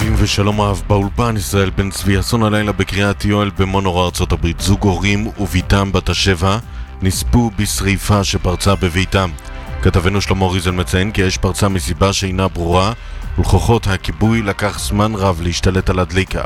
טובים ושלום רב באולפן. ישראל בן צבי, אסון הלילה בקריית יואל במונרו ארצות הברית. זוג הורים וביתם בת השבע נספו בשריפה שפרצה בביתם. כתבנו שלמה ריזל מציין כי האש פרצה מסיבה שאינה ברורה ולכוחות הכיבוי לקח זמן רב להשתלט על הדליקה.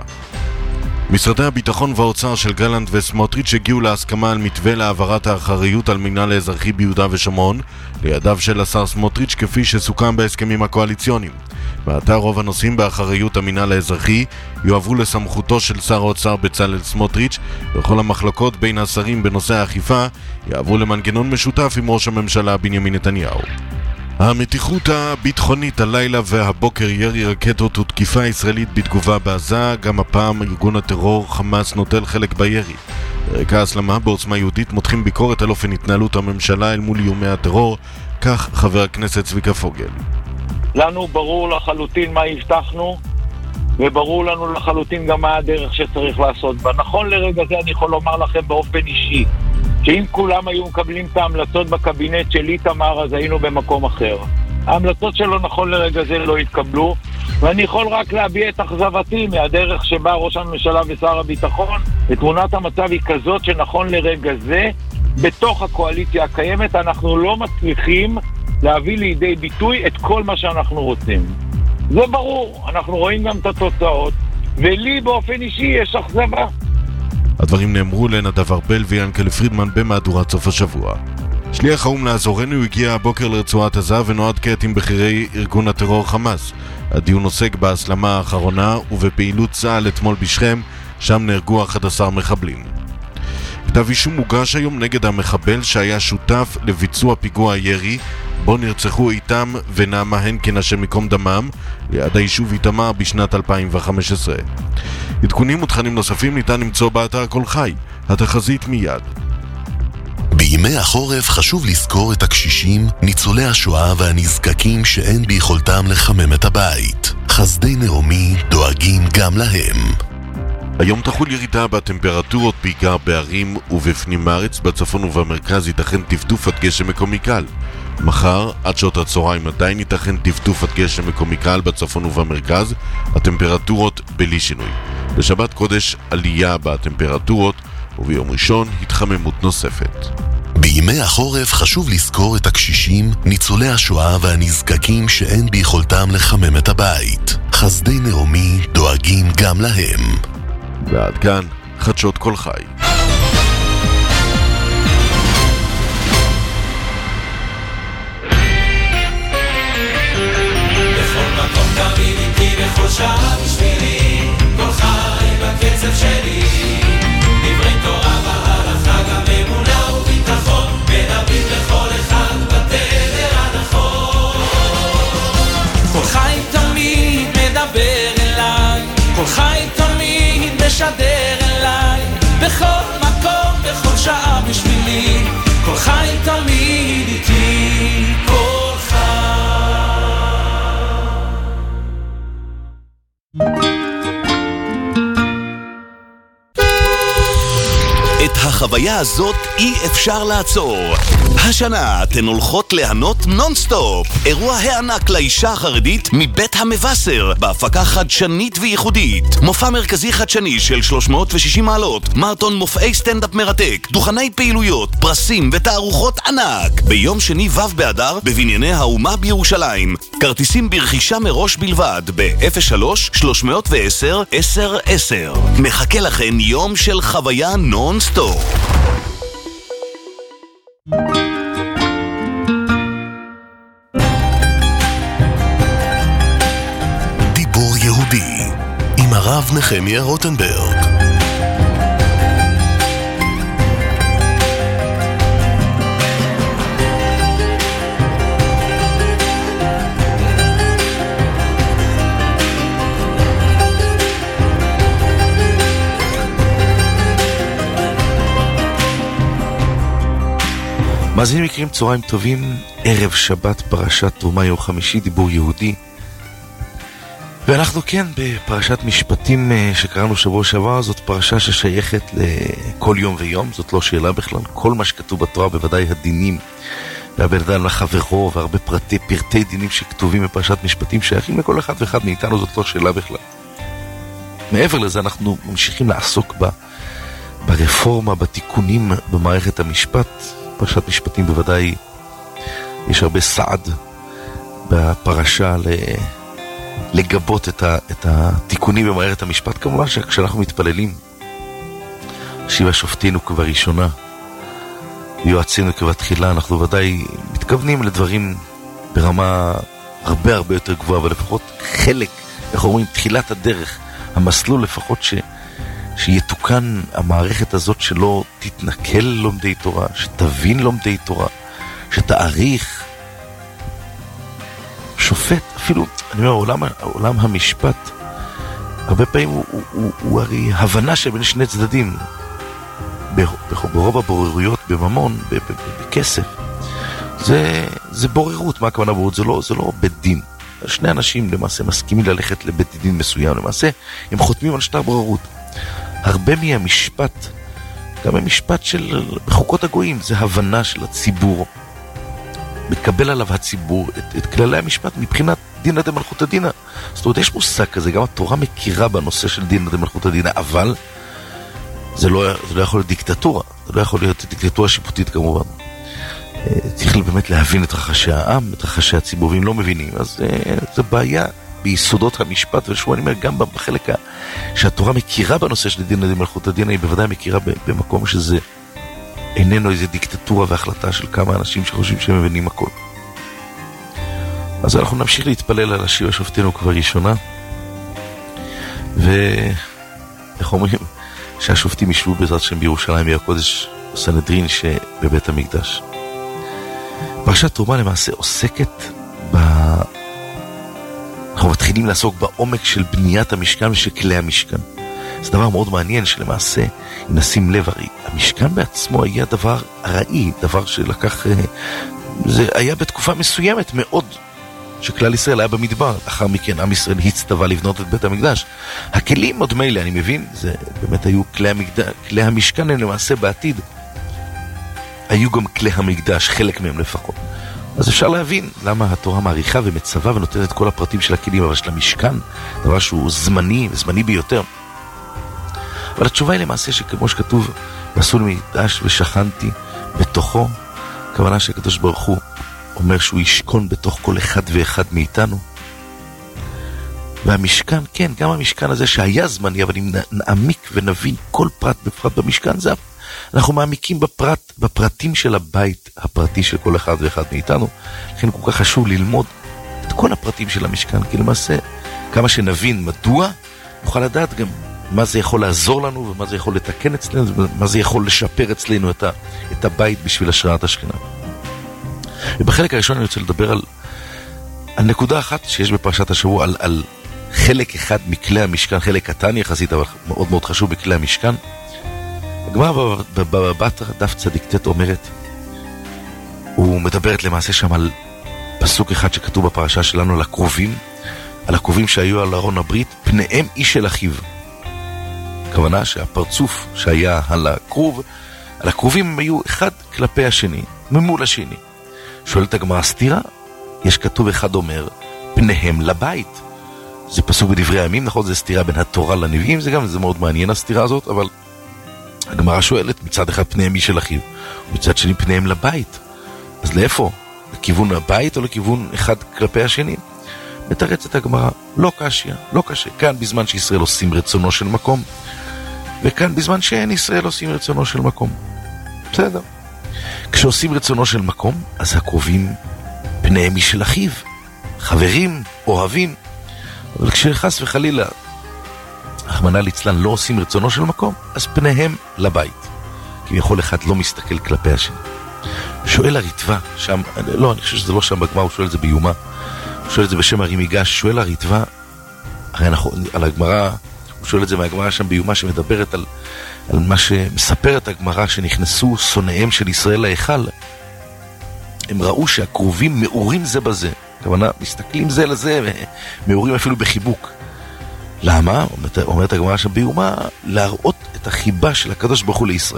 משרדי הביטחון והאוצר של גלנט וסמוטריץ' הגיעו להסכמה על מתווה להעברת האחריות על מינהל האזרחי ביהודה ושומרון לידיו של השר סמוטריץ' כפי שסוכם בהסכמים הקואליציוניים. מעתה רוב הנושאים באחריות המינהל האזרחי יועברו לסמכותו של שר האוצר בצלאל סמוטריץ', וכל המחלוקות בין השרים בנושא האכיפה יעברו למנגנון משותף עם ראש הממשלה בנימין נתניהו. המתיחות הביטחונית הלילה והבוקר, ירי רקטות ותקיפה ישראלית בתגובה בעזה, גם הפעם ארגון הטרור חמאס נוטל חלק בירי. ברקע ההסלמה בעוצמה יהודית מותחים ביקורת על אופן התנהלות הממשלה אל מול איומי הטרור, כך חבר הכנסת צביקה פוגל. לנו ברור לחלוטין מה הבטחנו, וברור לנו לחלוטין גם מה הדרך שצריך לעשות בה. נכון לרגע זה אני יכול לומר לכם באופן אישי, שאם כולם היו מקבלים את ההמלצות בקבינט של איתמר, אז היינו במקום אחר. ההמלצות שלו נכון לרגע זה לא התקבלו, ואני יכול רק להביע את אכזבתי מהדרך שבה ראש הממשלה ושר הביטחון, ותמונת המצב היא כזאת שנכון לרגע זה, בתוך הקואליציה הקיימת אנחנו לא מצליחים להביא לידי ביטוי את כל מה שאנחנו רוצים. זה ברור, אנחנו רואים גם את התוצאות, ולי באופן אישי יש אכזבה. הדברים נאמרו לנדב ארבל ויענקל פרידמן במהדורת סוף השבוע. שליח האו"ם לעזורנו הגיע הבוקר לרצועת עזה ונועד כעת עם בכירי ארגון הטרור חמאס. הדיון עוסק בהסלמה האחרונה ובפעילות צה"ל אתמול בשכם, שם נהרגו 11 מחבלים. כתב אישום מוגש היום נגד המחבל שהיה שותף לביצוע פיגוע הירי, בו נרצחו איתם ונעמה הנקין השם מקום דמם ליד היישוב איתמר בשנת 2015. עדכונים ותכנים נוספים ניתן למצוא באתר כל חי. התחזית מיד. בימי החורף חשוב לזכור את הקשישים, ניצולי השואה והנזקקים שאין ביכולתם לחמם את הבית. חסדי נעמי דואגים גם להם. היום תחול ירידה בטמפרטורות בעיקר בערים ובפנים הארץ, בצפון ובמרכז ייתכן טפטוף עד גשם מקומי קל. מחר עד שעות הצהריים עדיין ייתכן טפטוף עד גשם מקומי קל בצפון ובמרכז, הטמפרטורות בלי שינוי. בשבת קודש עלייה בטמפרטורות וביום ראשון התחממות נוספת. בימי החורף חשוב לזכור את הקשישים, ניצולי השואה והנזקקים שאין ביכולתם לחמם את הבית. חסדי נעמי דואגים גם להם. ועד כאן חדשות כל חי. בכל מקום תמיד איתי בכל שעה בשבילי, כל חי בקצב שלי, דברי תורה והלכה גם אמונה וביטחון, מדברים לכל אחד בתדר הנכון. כל חי תמיד מדבר אליי, כל חי תמיד משדר אליי, בכל מקום, בכל שעה בשבילי, כל חי תמיד איתי, כל חי. את החוויה הזאת אי אפשר לעצור. השנה אתן הולכות ליהנות נונסטופ, אירוע הענק לאישה החרדית מבית המבשר, בהפקה חדשנית וייחודית. מופע מרכזי חדשני של 360 מעלות, מרתון מופעי סטנדאפ מרתק, דוכני פעילויות, פרסים ותערוכות ענק. ביום שני ו' באדר בבנייני האומה בירושלים. כרטיסים ברכישה מראש בלבד ב-03-310-1010. מחכה לכן יום של חוויה נונסטופ. דיבור יהודי עם הרב נחמיה רוטנברג. מאזינים יקרים, צהריים טובים, ערב שבת פרשת תרומה יום חמישי, דיבור יהודי. ואנחנו כן בפרשת משפטים שקראנו שבוע שעבר. זאת פרשה ששייכת לכל יום ויום, זאת לא שאלה בכלל. כל מה שכתוב בתורה, בוודאי הדינים והבן אדם לחברו והרבה פרטי דינים שכתובים בפרשת משפטים שייכים לכל אחד ואחד מאיתנו, זאת לא שאלה בכלל. מעבר לזה אנחנו ממשיכים לעסוק ברפורמה, בתיקונים במערכת המשפט. פרשת משפטים בוודאי יש הרבה סעד בפרשה לגבות את התיקונים במערכת המשפט. כמובן שכשאנחנו מתפללים שיבה שופטינו כבראשונה ויועצינו כבתחילה, אנחנו ודאי מתכוונים לדברים ברמה הרבה הרבה יותר גבוהה, אבל לפחות חלק, איך אומרים, תחילת הדרך, המסלול לפחות שיתוקן המערכת הזאת, שלא תתנכל לומדי תורה, שתבין לומדי תורה, שתעריך שופט. אפילו, אני אומר, עולם המשפט הרבה פעמים הוא הרי הבנה שבין שני צדדים. ברוב הבוררויות בממון, בכסף, זה בוררות. מה הכוונה בוררות? זה לא בית דין. שני אנשים למעשה מסכימים ללכת לבית דין מסוים, למעשה הם חותמים על שטר בוררות. הרבה מהמשפט, גם המשפט של בחוקות הגויים, זה הבנה של הציבור, מקבל עליו הציבור את כללי המשפט מבחינת דינא דמלכותא דינא. זאת אומרת, יש מושג כזה, גם התורה מכירה בנושא של דינא דמלכותא דינא, אבל זה לא יכול להיות דיקטטורה, זה לא יכול להיות דיקטטורה שיפוטית כמובן. צריך באמת להבין את רחשי העם, את רחשי הציבור, ואם לא מבינים, אז זה בעיה ביסודות המשפט. ושוב, אני אומר, גם בחלק שהתורה מכירה בנושא של דינא דמלכותא דינא, היא בוודאי מכירה במקום שזה איננו איזו דיקטטורה והחלטה של כמה אנשים שחושבים שהם מבינים הכל. אז אנחנו נמשיך להתפלל על השיבה שופטינו כבראשונה, ואיך אומרים, שהשופטים ישבו בעזרת השם בירושלים עיר הקודש, סנהדרין שבבית המקדש. פרשת תרומה למעשה עוסקת אנחנו מתחילים לעסוק בעומק של בניית המשכן ושל כלי המשכן. זה דבר מאוד מעניין שלמעשה, אם נשים לב, הרי המשכן בעצמו היה דבר רעי, דבר שלקח, זה היה בתקופה מסוימת מאוד, שכלל ישראל היה במדבר. לאחר מכן עם ישראל הצטווה לבנות את בית המקדש. הכלים עוד מילא, אני מבין, זה באמת היו כלי המשכן, הם למעשה בעתיד היו גם כלי המקדש, חלק מהם לפחות. אז אפשר להבין למה התורה מעריכה ומצווה ונותנת את כל הפרטים של הכלים, אבל של המשכן, דבר שהוא זמני ביותר. אבל התשובה היא למעשה שכמו שכתוב, ועשו לי מקדש ושכנתי בתוכו, הכוונה שהקדוש ברוך הוא אומר שהוא ישכון בתוך כל אחד ואחד מאיתנו. והמשכן, כן, גם המשכן הזה שהיה זמני, אבל אם נעמיק ונבין כל פרט בפרט במשכן, זה אנחנו מעמיקים בפרטים של הבית הפרטי של כל אחד ואחד מאיתנו. לכן כל כך חשוב ללמוד את כל הפרטים של המשכן, כי למעשה כמה שנבין מדוע, נוכל לדעת גם מה זה יכול לעזור לנו, ומה זה יכול לתקן אצלנו, ומה זה יכול לשפר אצלנו את הבית בשביל השראת השכינה. ובחלק הראשון אני רוצה לדבר על נקודה אחת שיש בפרשת השבוע, על חלק אחד מכלי המשכן, חלק קטן יחסית, אבל מאוד מאוד חשוב בכלי המשכן. הגמרא בבתרא דף צדיק ט' אומרת, הוא מדברת למעשה שם על פסוק אחד שכתוב בפרשה שלנו על הקרובים שהיו על ארון הברית, פניהם איש אל אחיו. הכוונה שהפרצוף שהיה על הקרובים הם היו אחד כלפי השני, ממול השני. שואלת הגמרא, סתירה? יש כתוב אחד אומר, פניהם לבית. זה פסוק בדברי הימים, נכון? זה סתירה בין התורה לנביאים, זה מאוד מעניין הסתירה הזאת, אבל הגמרא שואלת, מצד אחד פניהם איש אל אחיו, ומצד שני פניהם לבית. אז לאיפה? לכיוון הבית או לכיוון אחד כלפי השני? מתרצת הגמרא, לא קשיא, לא קשה. כאן בזמן שישראל עושים רצונו של מקום, וכאן בזמן שאין ישראל עושים רצונו של מקום. בסדר. כשעושים רצונו של מקום, אז הקרובים פניהם איש אל אחיו, חברים, אוהבים. אבל כשחס וחלילה רחמנא ליצלן לא עושים רצונו של מקום, אז פניהם לבית. כי יכול אחד לא מסתכל כלפי השני. שואל הריטב"א שם, לא, אני חושב שזה לא שם בגמרא, הוא שואל את זה ביומה, הוא שואל את זה בשם הרי מיגש, שואל הריטב"א, הרי אנחנו, על הגמרא, הוא שואל את זה מהגמרא שם ביומה שמדברת על מה שמספרת הגמרא, שנכנסו שונאיהם של ישראל להיכל. הם ראו שהקרובים מאורים זה בזה, כוונה מסתכלים זה לזה, מאורים אפילו בחיבוק. למה? אומרת הגמרא שם ביומה, להראות את החיבה של הקדוש ברוך הוא לישראל.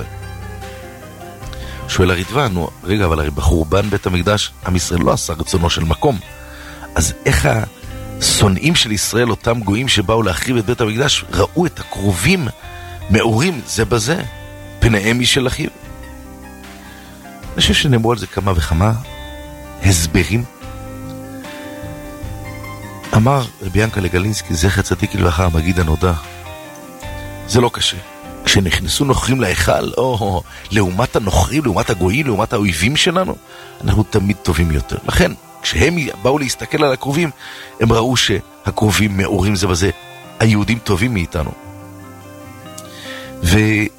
שואל הריטב"א, רגע, אבל הרי בחורבן בית המקדש עם ישראל לא עשה רצונו של מקום, אז איך שונאים של ישראל, אותם גויים שבאו להחריב את בית המקדש, ראו את הקרובים מאורים זה בזה, פניהם משל אחיו. אני חושב שנאמרו על זה כמה וכמה הסברים. אמר רבי ינקלה גלינסקי, זכר צדיק לברכה, המגיד הנודע, זה לא קשה. כשנכנסו נוכרים להיכל, או לעומת הנוכרים, לעומת הגויים, לעומת האויבים שלנו, אנחנו תמיד טובים יותר. לכן, כשהם באו להסתכל על הקרובים, הם ראו שהקרובים מאורים זה בזה, היהודים טובים מאיתנו. וכדאי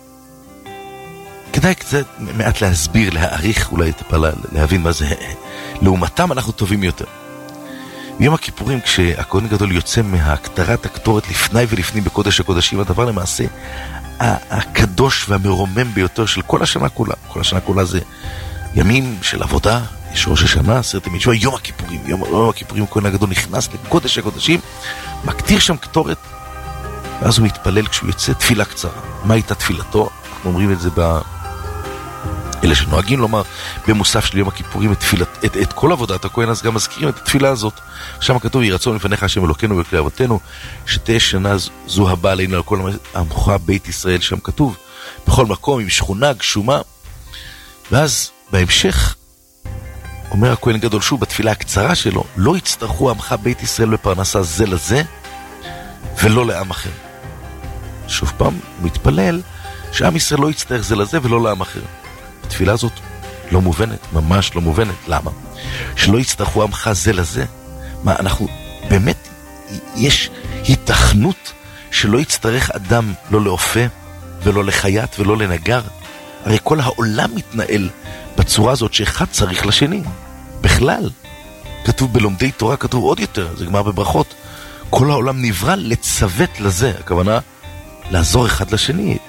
קצת מעט להסביר, להעריך, אולי להבין מה זה. לעומתם אנחנו טובים יותר. ביום הכיפורים, כשהכהן הגדול יוצא מהקטרת הקטורת לפני ולפנים בקודש הקודשים, הדבר למעשה הקדוש והמרומם ביותר של כל השנה כולה. כל השנה כולה זה ימים של עבודה, יש ראש השנה, עשרת ימי תשובה, יום הכיפורים. יום הכיפורים הכהן הגדול נכנס לקודש הקודשים, מקטיר שם קטורת, ואז הוא מתפלל כשהוא יוצא תפילה קצרה. מה הייתה תפילתו? אנחנו אומרים את זה אלה שנוהגים לומר במוסף של יום הכיפורים את כל עבודת הכהן, אז גם מזכירים את התפילה הזאת. שם כתוב, יהי רצון לפניך השם אלוקינו ולכלי אבותינו, שתהיה שנה זו הבאה עלינו על כל עמך בית ישראל. שם כתוב בכל מקום עם שכונה גשומה. ואז בהמשך אומר הכהן גדול שוב בתפילה הקצרה שלו, לא יצטרכו עמך בית ישראל בפרנסה זה לזה ולא לעם אחר. שוב פעם הוא מתפלל שעם ישראל לא יצטרך זה לזה ולא לעם אחר. התפילה הזאת לא מובנת, ממש לא מובנת. למה? שלא יצטרכו עמך זה לזה. מה, אנחנו באמת, יש התכנות שלא יצטרך אדם לא לאופה ולא לחייט ולא לנגר. הרי כל העולם מתנהל בצורה הזאת שאחד צריך לשני. בכלל, כתוב בלומדי תורה, כתוב עוד יותר, זה גמר בברכות, כל העולם נברא לצוות לזה, הכוונה לעזור אחד לשני.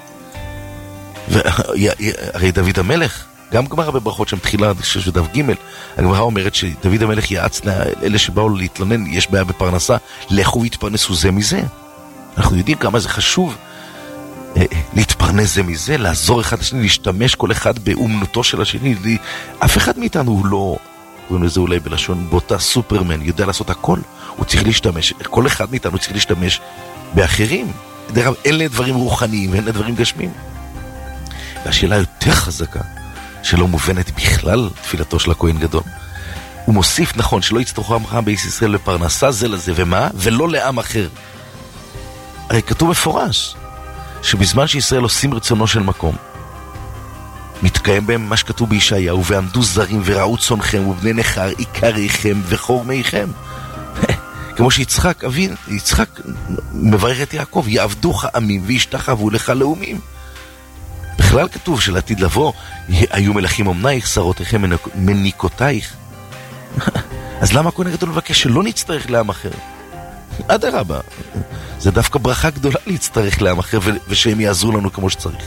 הרי דוד המלך, גם גמרא בברכות שם תחילה, דף ג', הגמרא אומרת שדוד המלך יעץ לאלה שבאו להתלונן, יש בעיה בפרנסה, לכו והתפרנסו זה מזה. אנחנו יודעים כמה זה חשוב להתפרנס זה מזה, לעזור אחד לשני, להשתמש כל אחד באומנותו של השני. אף אחד מאיתנו הוא לא, קוראים לזה אולי בלשון בוטה, סופרמן, יודע לעשות הכל. הוא צריך להשתמש, כל אחד מאיתנו צריך להשתמש באחרים. דרך אלה דברים רוחניים, אלה דברים גשמיים. והשאלה יותר חזקה, שלא מובנת בכלל תפילתו של הכהן גדול. הוא מוסיף, נכון, שלא יצטרכו עמך בית ישראל לפרנסה זה לזה, ומה? ולא לעם אחר. הרי כתוב מפורש, שבזמן שישראל עושים רצונו של מקום, מתקיים בהם מה שכתוב בישעיהו, ועמדו זרים וראו צונכם ובני נכר עיקריכם וחורמיכם. כמו שיצחק אבין, יצחק מברך את יעקב, יעבדוך עמים וישתחוו לך לאומים. בכלל כתוב שלעתיד לבוא, היו מלכים אומנייך, שרותיכם מניקותייך. אז למה הכהן הגדול מבקש שלא נצטרך לעם אחר? אדרבה, זה דווקא ברכה גדולה להצטרך לעם אחר ושהם יעזרו לנו כמו שצריך.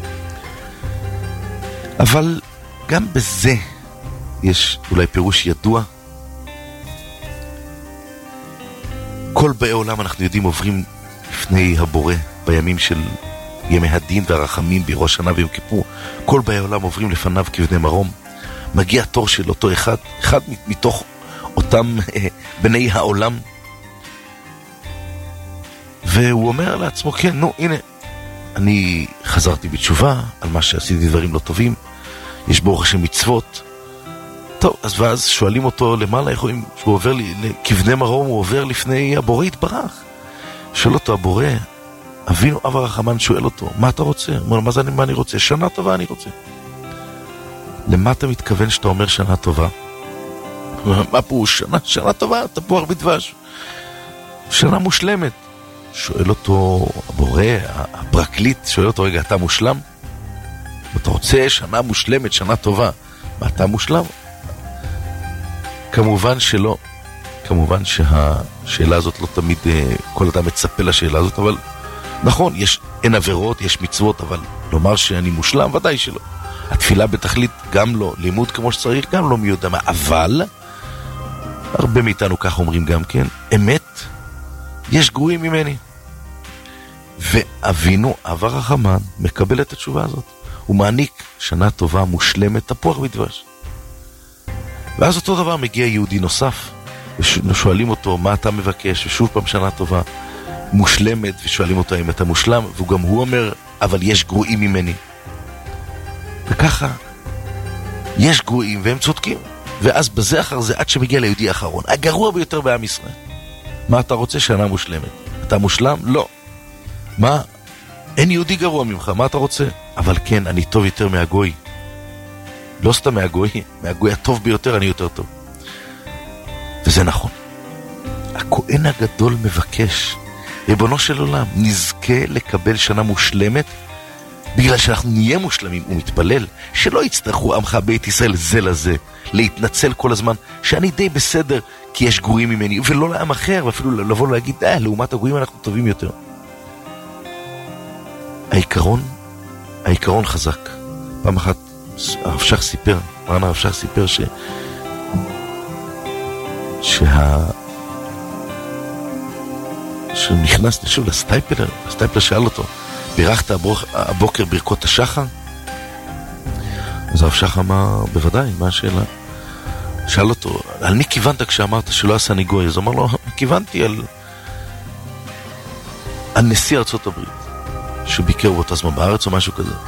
אבל גם בזה יש אולי פירוש ידוע. כל באי עולם אנחנו יודעים עוברים לפני הבורא בימים של ימי הדין והרחמים בראש שנה ויום כיפור. כל באי עולם עוברים לפניו כבני מרום. מגיע תור של אותו אחד מתוך אותם בני העולם, והוא אומר לעצמו, כן, נו, הנה, אני חזרתי בתשובה על מה שעשיתי דברים לא טובים, יש ברוך השם מצוות. טוב, אז ואז שואלים אותו למעלה, איך רואים שהוא עובר כבני מרום, הוא עובר לפני הבורא יתברך. שואל אותו הבורא, אבינו אב הרחמן שואל אותו, מה אתה רוצה? הוא אומר, מה אני רוצה? שנה טובה אני רוצה. למה אתה מתכוון שאתה אומר שנה טובה? מה פה? שנה טובה, תפוח בדבש. שנה מושלמת. שואל אותו הבורא, הפרקליט, שואל אותו, רגע, אתה מושלם? אתה רוצה שנה מושלמת, שנה טובה, מה אתה מושלם? כמובן שלא. כמובן שהשאלה הזאת לא תמיד כל אדם מצפה לשאלה הזאת, אבל נכון, אין עבירות, יש מצוות, אבל לומר שאני מושלם, ודאי שלא. התפילה בתכלית גם לא, לימוד כמו שצריך גם לא מי יודע מה, אבל הרבה מאיתנו כך אומרים גם כן, אמת, יש גרועים ממני. ואבינו אב הרחמן מקבל את התשובה הזאת. הוא מעניק שנה טובה מושלמת, תפוח בדבש. ואז אותו דבר מגיע יהודי נוסף, ושואלים אותו מה אתה מבקש, ושוב פעם שנה טובה מושלמת, ושואלים אותו אם אתה מושלם, וגם הוא אומר, אבל יש גרועים ממני. וככה יש גרועים והם צודקים, ואז בזה אחר זה עד שמגיע ליהודי האחרון, הגרוע ביותר בעם ישראל. מה אתה רוצה? שנה מושלמת. אתה מושלם? לא. מה? אין יהודי גרוע ממך, מה אתה רוצה? אבל כן, אני טוב יותר מהגוי. לא סתם מהגוי הטוב ביותר, אני יותר טוב. וזה נכון. הכהן הגדול מבקש, ריבונו של עולם, נזכה לקבל שנה מושלמת, בגלל שאנחנו נהיה מושלמים. הוא מתפלל שלא יצטרכו עמך בית ישראל זה לזה, להתנצל כל הזמן שאני די בסדר כי יש גרועים ממני, ולא לעם אחר, ואפילו לבוא להגיד לעומת הגרועים אנחנו טובים יותר. העיקרון חזק. פעם אחת הרב שך סיפר, הרב שך סיפר שהוא נכנס שוב לסטייפלר, הסטייפלר שאל אותו, בירכת הבוקר ברכות השחר? אז הרב שך אמר, בוודאי, מה השאלה? שאל אותו, על מי כיוונת כשאמרת שלא עשה ניגוי? אז הוא אמר לו, כיוונתי על נשיא ארצות הברית, שביקר באותה זמן בארץ או משהו כזה.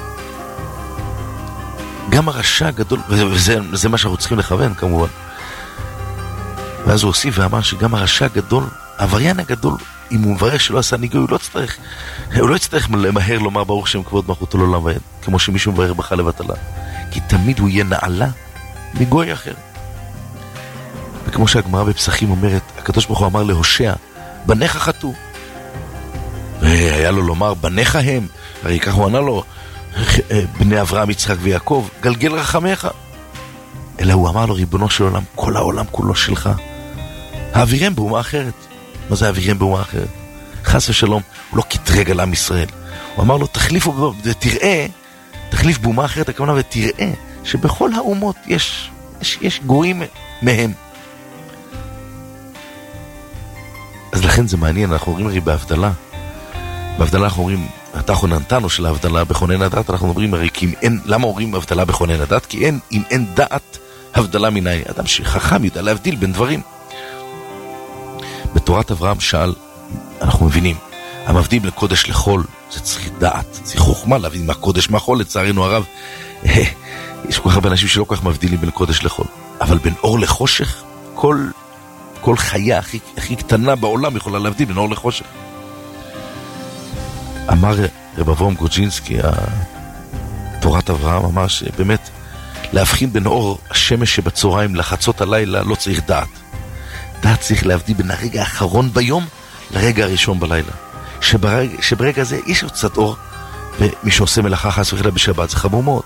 גם הרשע הגדול, וזה מה שאנחנו צריכים לכוון כמובן. ואז הוא הוסיף ואמר שגם הרשע הגדול, העבריין הגדול, אם הוא מברך שלא עשה ניגוי, הוא לא יצטרך למהר לומר ברוך שם כבוד מלכותו לעולם ועד, כמו שמישהו מברך בך לבטלה. כי תמיד הוא יהיה נעלה מגוי אחר. וכמו שהגמרא בפסחים אומרת, הקדוש ברוך הוא אמר להושע, בניך חטאו. והיה לו לומר, בניך הם, הרי כך הוא ענה לו, בני אברהם, יצחק ויעקב, גלגל רחמך. אלא הוא אמר לו, ריבונו של עולם, כל העולם כולו שלך. האווירם באומה אחרת. מה זה האווירם באומה אחרת? חס ושלום, הוא לא קטרג על עם ישראל. הוא אמר לו, תחליפו ותראה, תחליף באומה אחרת הכוונה, ותראה שבכל האומות יש גרועים מהם. אז לכן זה מעניין, אנחנו אומרים הרי בהבדלה אנחנו אומרים, אתה חוננתנו של ההבדלה בכונן הדת, אנחנו אומרים הרי, למה אומרים הבדלה בכונן הדת? כי אם אין דעת הבדלה מנהי, אדם שחכם יודע להבדיל בין דברים. בתורת אברהם שאל, אנחנו מבינים, המבדיל לקודש לחול, זה צריך דעת, צריך חוכמה להבין מה קודש מה חול, לצערנו הרב, יש כל כך הרבה אנשים שלא כל כך מבדילים בין קודש לחול, אבל בין אור לחושך, כל חיה הכי קטנה בעולם יכולה להבדיל בין אור לחושך. אמר רב אברהם גרודז'ינסקי, תורת אברהם, אמר שבאמת להבחין בין אור השמש שבצהריים לחצות הלילה לא צריך דעת. דעת צריך להבדיל בין הרגע האחרון ביום לרגע הראשון בלילה. שברגע הזה יש עוד קצת אור, ומי שעושה מלאכה חס וחלילה בשבת זה חמור מאוד.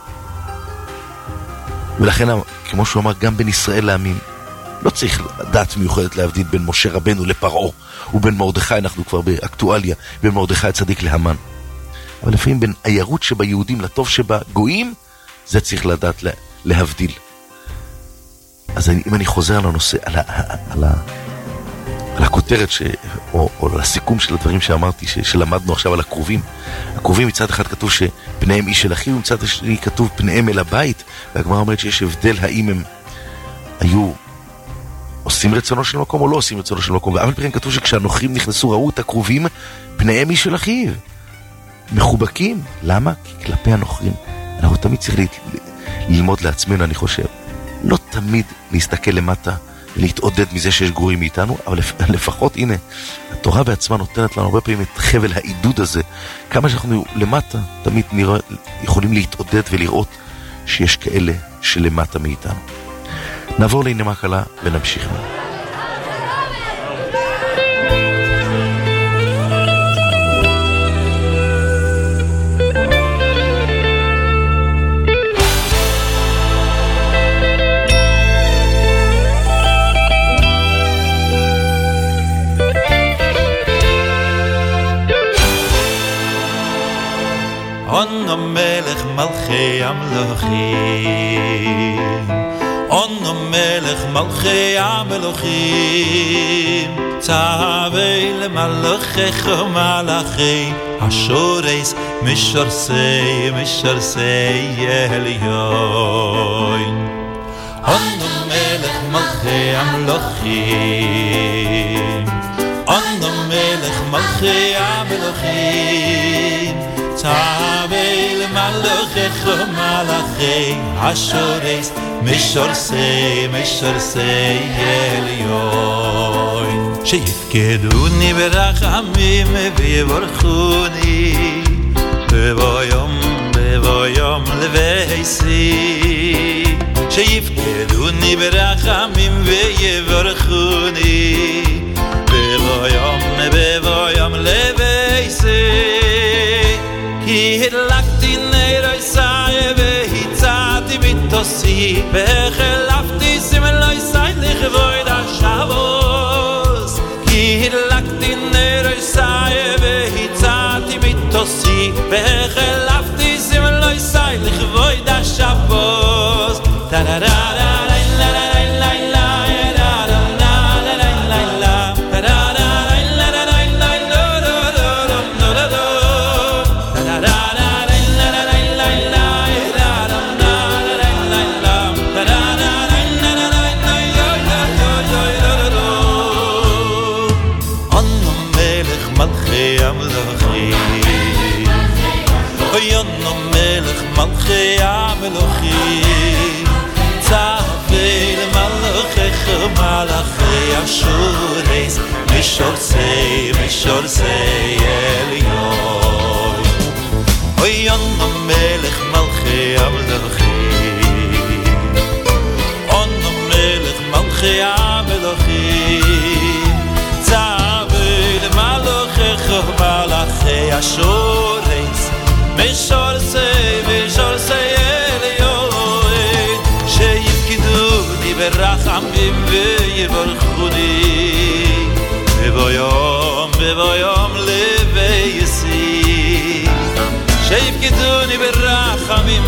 ולכן, כמו שהוא אמר, גם בין ישראל לעמים, לא צריך דעת מיוחדת להבדיל בין משה רבנו לפרעה, ובין מרדכי, אנחנו כבר באקטואליה, בין מרדכי הצדיק להמן. אבל לפעמים בין הירות שביהודים לטוב שבגויים, זה צריך לדעת להבדיל. אז אם אני חוזר על הנושא, על הכותרת או על הסיכום של הדברים שאמרתי, שלמדנו עכשיו על הקרובים. הקרובים מצד אחד כתוב שפניהם איש של אחיו, ומצד שני כתוב פניהם אל הבית, והגמרא אומרת שיש הבדל האם הם היו עושים רצונו של מקום או לא עושים רצונו של מקום. ואף פרן כתוב שכשהנוכרים נכנסו ראו את הקרובים, פניהם איש של אחיו. מחובקים. למה? כי כלפי הנוכרים אנחנו תמיד צריכים ללמוד לעצמנו, אני חושב. לא תמיד להסתכל למטה ולהתעודד מזה שיש גרועים מאיתנו, אבל לפחות, הנה, התורה בעצמה נותנת לנו הרבה פעמים את חבל העידוד הזה. כמה שאנחנו למטה, תמיד יכולים להתעודד ולראות שיש כאלה שלמטה מאיתנו. נעבור לעניימה קלה ונמשיך. אנו מלך מלכי המלכים, אנו מלך מלכי המלכים, צווה למלכך מלכי, השורס משרסי עליון. אנו מלך מלכי מלכי המלוכים אנו מלך מלכי המלוכים צווה למלכך מלכי השורס משורסי עליון שיפקדוני ברחמים ויברכוני בבוא יום לבייסי שיפקדוני ברחמים ויברכוני בבוא יום לבייסי כי הדלקתי נר עיסאי והצעתי מטוסי והחלפתי סמל עיסאי לכבוד השבוס כי הדלקתי נר עיסאי והצעתי מטוסי והחלפתי סמל עיסאי לכבוד השבוס מלכי המלוכים צווה למלכך מלכי השורס משורסי עליון אוי אנו מלך מלכי המלוכים אנו מלך מלכי המלוכים צווה למלכך מלכי השורס משורסי עליון שיפקדוני ברחמים ויברכוני בבוא יום לבייסי שיפקדוני ברחמים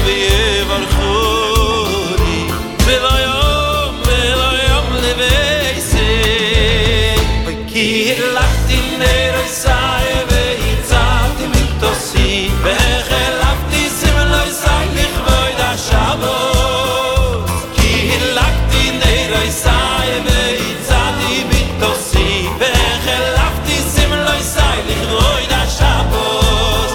ויברכוני בבוא יום לבייסי כי הדלקתי נר עיסאי והצעתי מטוסי והחלפתי סמל עיסאי לכבוד השבוס כי הדלקתי נר עיסאי והצעתי מטוסי והחלפתי סמל עיסאי לכבוד השבוס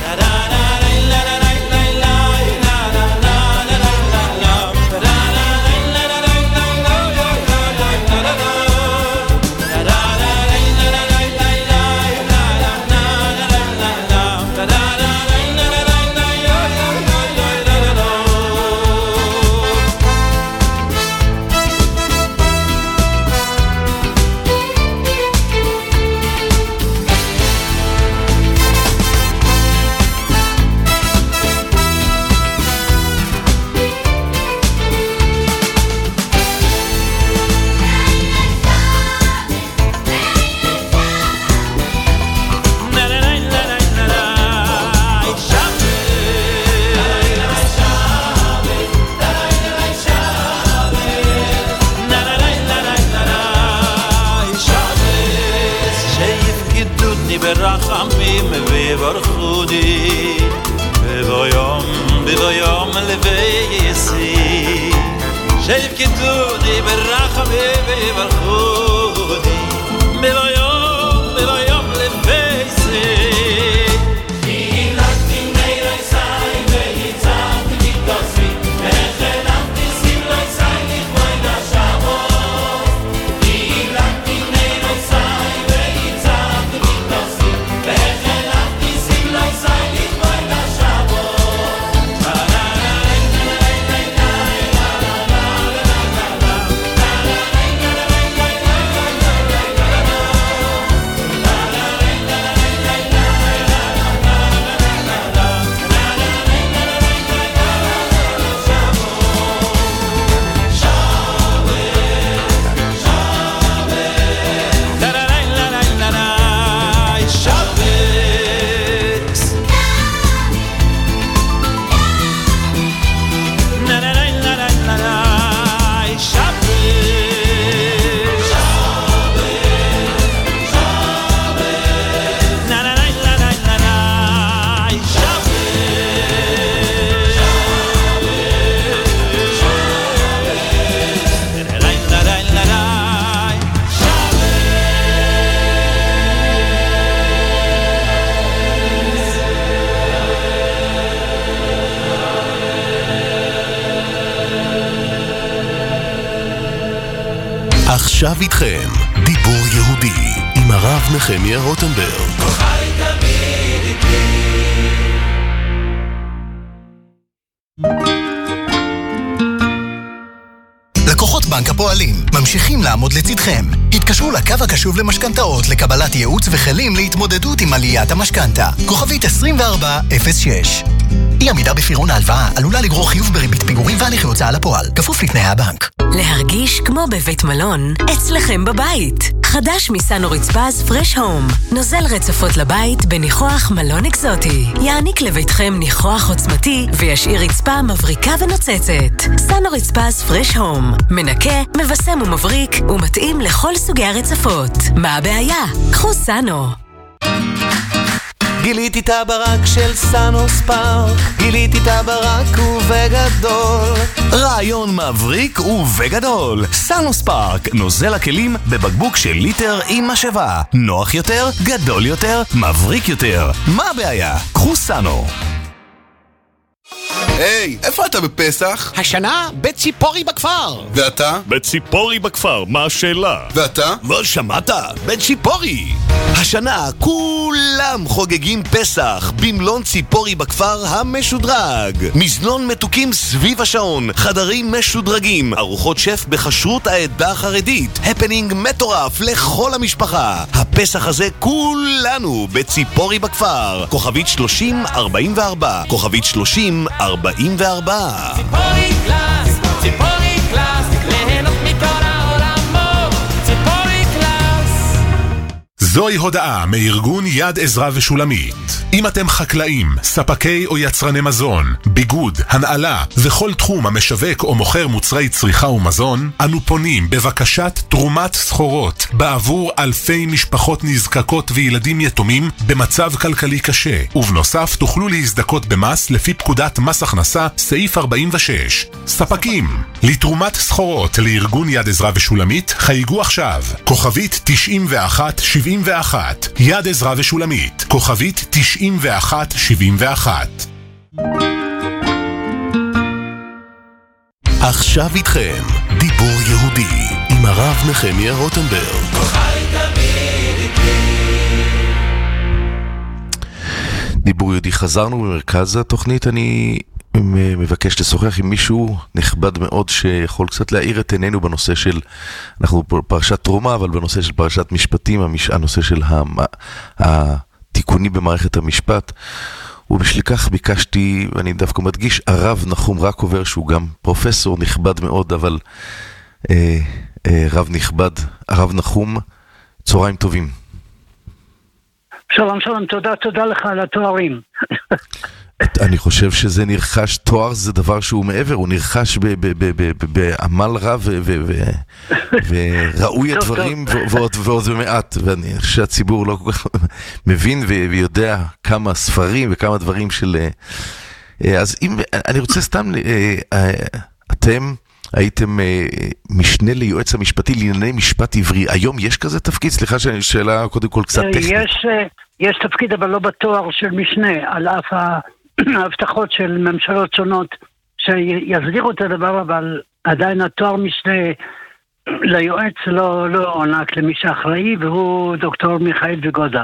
ברחמים ויברכוני בבוא יום לבייסי שיפקדוני ברחמים ויברכוני בבוא יום לבייסי הדלקתי נר עיסאי והצעתי מטוסי והחלפתי סמל עיסאי לכבוד השבוס הדלקתי נר עיסאי והצעתי מטוסי והחלפתי סמל עיסאי לכבוד השבוס עכשיו איתכם, דיבור יהודי, עם הרב נחמיה רוטנברג. חי תמיד איתי. לקוחות בנק הפועלים ממשיכים לעמוד לצדכם. התקשרו לקו הקשוב למשכנתאות לקבלת ייעוץ וכלים להתמודדות עם עליית המשכנתה. כוכבית 2406. אי עמידה בפירעון ההלוואה עלולה לגרור חיוב בריבית פיגורים והליכי הוצאה לפועל, כפוף לתנאי הבנק. להרגיש כמו בבית מלון, אצלכם בבית. חדש מסנו רצפז פרש הום. נוזל רצפות לבית בניחוח מלון אקזוטי. יעניק לביתכם ניחוח עוצמתי וישאיר רצפה מבריקה ונוצצת. סנו רצפז פרש הום. מנקה, מבסם ומבריק ומתאים לכל סוגי הרצפות. מה הבעיה? קחו סנו. גיליתי את הברק של סנו ספארק, גיליתי את הברק ובגדול. רעיון מבריק ובגדול. סנו ספארק, נוזל הכלים בבקבוק של ליטר עם משאבה. נוח יותר, גדול יותר, מבריק יותר. מה הבעיה? קחו סנו. היי, איפה אתה בפסח? השנה בציפורי בכפר. ואתה? בציפורי בכפר, מה השאלה? ואתה? לא שמעת? בציפורי. השנה כולם חוגגים פסח במלון ציפורי בכפר המשודרג. מזנון מתוקים סביב השעון, חדרים משודרגים, ארוחות שף בכשרות העדה החרדית, הפנינג מטורף לכל המשפחה. הפסח הזה כולנו בציפורי בכפר. כוכבית 3044, כוכבית 3044. ציפורי קלאס, ציפורי קלאס, ליהנות מכל העולמות, ציפורי קלאס. זוהי הודעה מארגון יד עזרא ושולמית. אם אתם חקלאים, ספקי או יצרני מזון, ביגוד, הנעלה וכל תחום המשווק או מוכר מוצרי צריכה ומזון, אנו פונים בבקשת תרומת סחורות בעבור אלפי משפחות נזקקות וילדים יתומים במצב כלכלי קשה. ובנוסף תוכלו להזדכות במס לפי פקודת מס הכנסה סעיף 46. ספקים, לתרומת סחורות לארגון יד עזרא ושולמית חייגו עכשיו. כוכבית 9171. יד עזרא ושולמית. כוכבית 9171. עכשיו איתכם, דיבור יהודי, עם הרב נחמיה רוטנברג. חי תמיד איתי. דיבור יהודי, חזרנו במרכז התוכנית. אני מבקש לשוחח עם מישהו נכבד מאוד שיכול קצת להאיר את עינינו בנושא של, אנחנו פרשת תרומה, אבל בנושא של פרשת משפטים, הנושא של התיקונים במערכת המשפט. ובשביל כך ביקשתי, ואני דווקא מדגיש, הרב נחום רקובר, שהוא גם פרופסור נכבד מאוד, אבל רב נכבד. הרב נחום, צהריים טובים. שלום, שלום, תודה לך על התוארים. אני חושב שזה נרכש, תואר זה דבר שהוא מעבר, הוא נרכש בעמל רב וראוי הדברים ועוד במעט, ואני חושב שהציבור לא כל כך מבין ויודע כמה ספרים וכמה דברים של... אז אם, אני רוצה סתם, אתם הייתם משנה ליועץ המשפטי לענייני משפט עברי, היום יש כזה תפקיד? סליחה שאלה קודם כל קצת טכנית. יש תפקיד אבל לא בתואר של משנה, על אף ההבטחות של ממשלות שונות שיסדירו את הדבר, אבל עדיין התואר משנה ליועץ לא עונק למי שאחראי, והוא דוקטור מיכאל וגודה.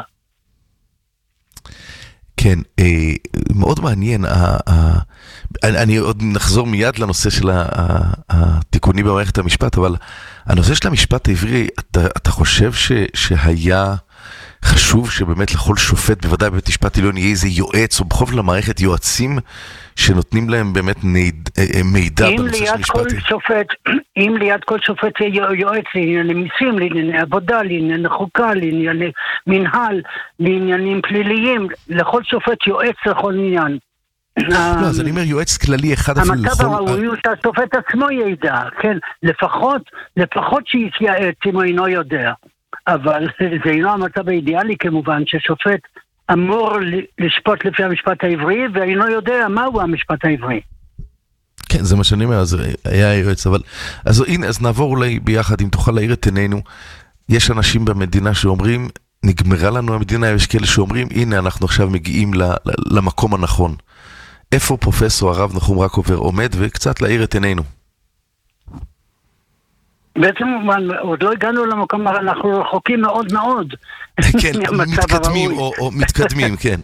כן, מאוד מעניין. אני עוד נחזור מיד לנושא של התיקונים במערכת המשפט, אבל הנושא של המשפט העברי, אתה חושב שהיה חשוב שבאמת לכל שופט, בוודאי בבית משפט עליון, יהיה איזה יועץ, או בכל למערכת יועצים שנותנים להם באמת מידע בנושא של משפטי? אם ליד כל שופט יהיה יועץ לענייני מיסים, לענייני עבודה, לענייני חוקה, לענייני מנהל, לעניינים פליליים, לכל שופט יועץ לכל עניין. לא, אז אני אומר יועץ כללי אחד אפילו לכל... המצב הראוי הוא שהשופט עצמו ידע, כן, לפחות שיתייעץ אם הוא אינו יודע. אבל זה אינו המצב האידיאלי כמובן, ששופט אמור לשפוט לפי המשפט העברי, ואינו יודע מהו המשפט העברי. כן, זה מה שאני אומר, אז היה יועץ, אבל... אז הנה, אז נעבור אולי ביחד, אם תוכל להאיר את עינינו. יש אנשים במדינה שאומרים, נגמרה לנו המדינה, יש כאלה שאומרים, הנה אנחנו עכשיו מגיעים למקום הנכון. איפה פרופסור הרב נחום רקובר עומד, וקצת להאיר את עינינו? בעצם עוד לא הגענו למקום, אבל אנחנו רחוקים מאוד מאוד. כן, מתקדמים או מתקדמים, כן.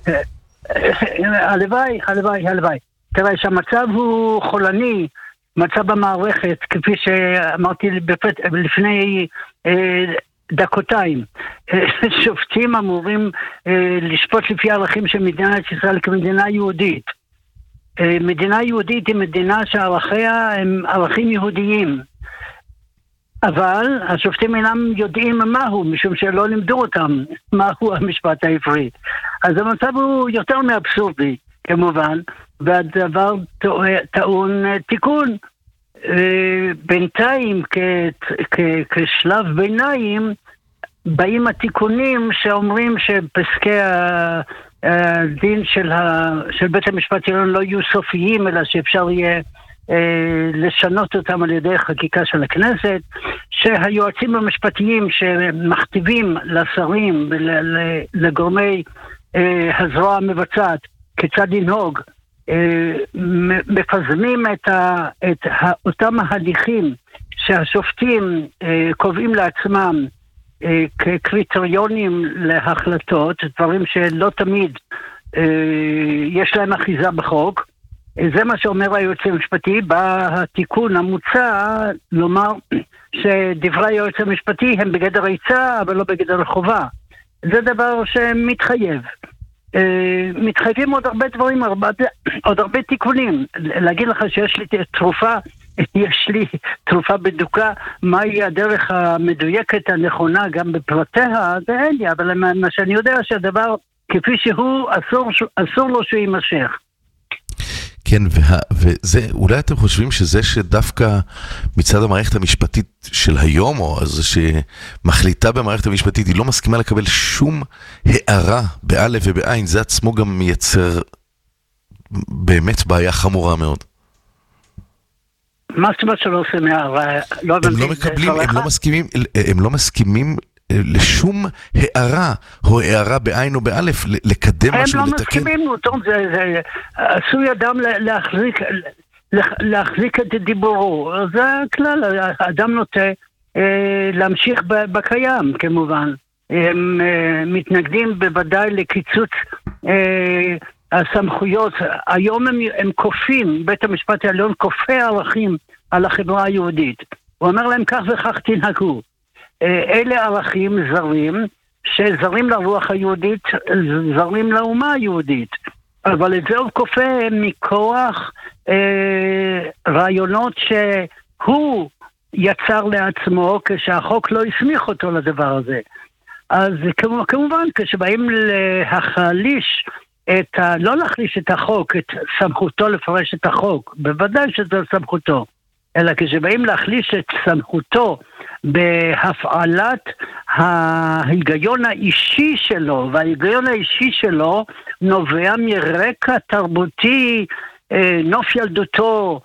הלוואי. תראה שהמצב הוא חולני, מצב במערכת, כפי שאמרתי לפני דקותיים. שופטים אמורים לשפוט לפי ערכים של מדינת ישראל כמדינה יהודית. מדינה יהודית היא מדינה שערכיה הם ערכים יהודיים. אבל השופטים אינם יודעים מהו, משום שלא לימדו אותם מהו המשפט העברי. אז המצב הוא יותר מאבסורדי, כמובן, והדבר טעון תיקון. בינתיים, כשלב ביניים, באים התיקונים שאומרים שפסקי הדין של בית המשפט העליון לא יהיו סופיים, אלא שאפשר יהיה לשנות אותם על ידי חקיקה של הכנסת, שהיועצים המשפטיים שמכתיבים לשרים ולגורמי הזרוע המבצעת כיצד לנהוג, מפזמים את אותם ההליכים שהשופטים קובעים לעצמם כקריטריונים להחלטות, דברים שלא תמיד יש להם אחיזה בחוק. זה מה שאומר היועץ המשפטי. בתיקון המוצע לומר שדברי היועץ המשפטי הם בגדר עצה אבל לא בגדר חובה. זה דבר שמתחייב. מתחייבים עוד הרבה דברים, עוד הרבה תיקונים. להגיד לך שיש לי תרופה בדוקה, מהי הדרך המדויקת הנכונה גם בפרטיה, זה אין לי, אבל מה שאני יודע שהדבר כפי שהוא אסור לו שהוא יימשך. כן, וזה, אולי אתם חושבים שזה שדווקא מצד המערכת המשפטית של היום, או זה שמחליטה במערכת המשפטית, היא לא מסכימה לקבל שום הערה באלף ובעין, זה עצמו גם מייצר באמת בעיה חמורה מאוד. מה זאת אומרת שלא עושים הערה? הם לא מקבלים, הם לא מסכימים לשום הערה, או הערה בעין או באלף, לקדם משהו, לתקן. הם לא מסכימים, טוב, זה עשוי אדם להחזיק את דיבורו. זה כלל, האדם נוטה להמשיך בקיים, כמובן. הם מתנגדים בוודאי לקיצוץ הסמכויות. היום הם כופים, בית המשפט העליון כופה ערכים על החברה היהודית. הוא אומר להם כך וכך תנהגו. אלה ערכים זרים, שזרים לרוח היהודית, זרים לאומה היהודית. אבל את זה הוא כופה מכוח רעיונות שהוא יצר לעצמו, כשהחוק לא הסמיך אותו לדבר הזה. אז כמובן, כשבאים להחליש לא להחליש את החוק, את סמכותו לפרש את החוק, בוודאי שזו סמכותו, אלא כשבאים להחליש את סמכותו בהפעלת ההיגיון האישי שלו, וההיגיון האישי שלו נובע מרקע תרבותי, נוף ילדותו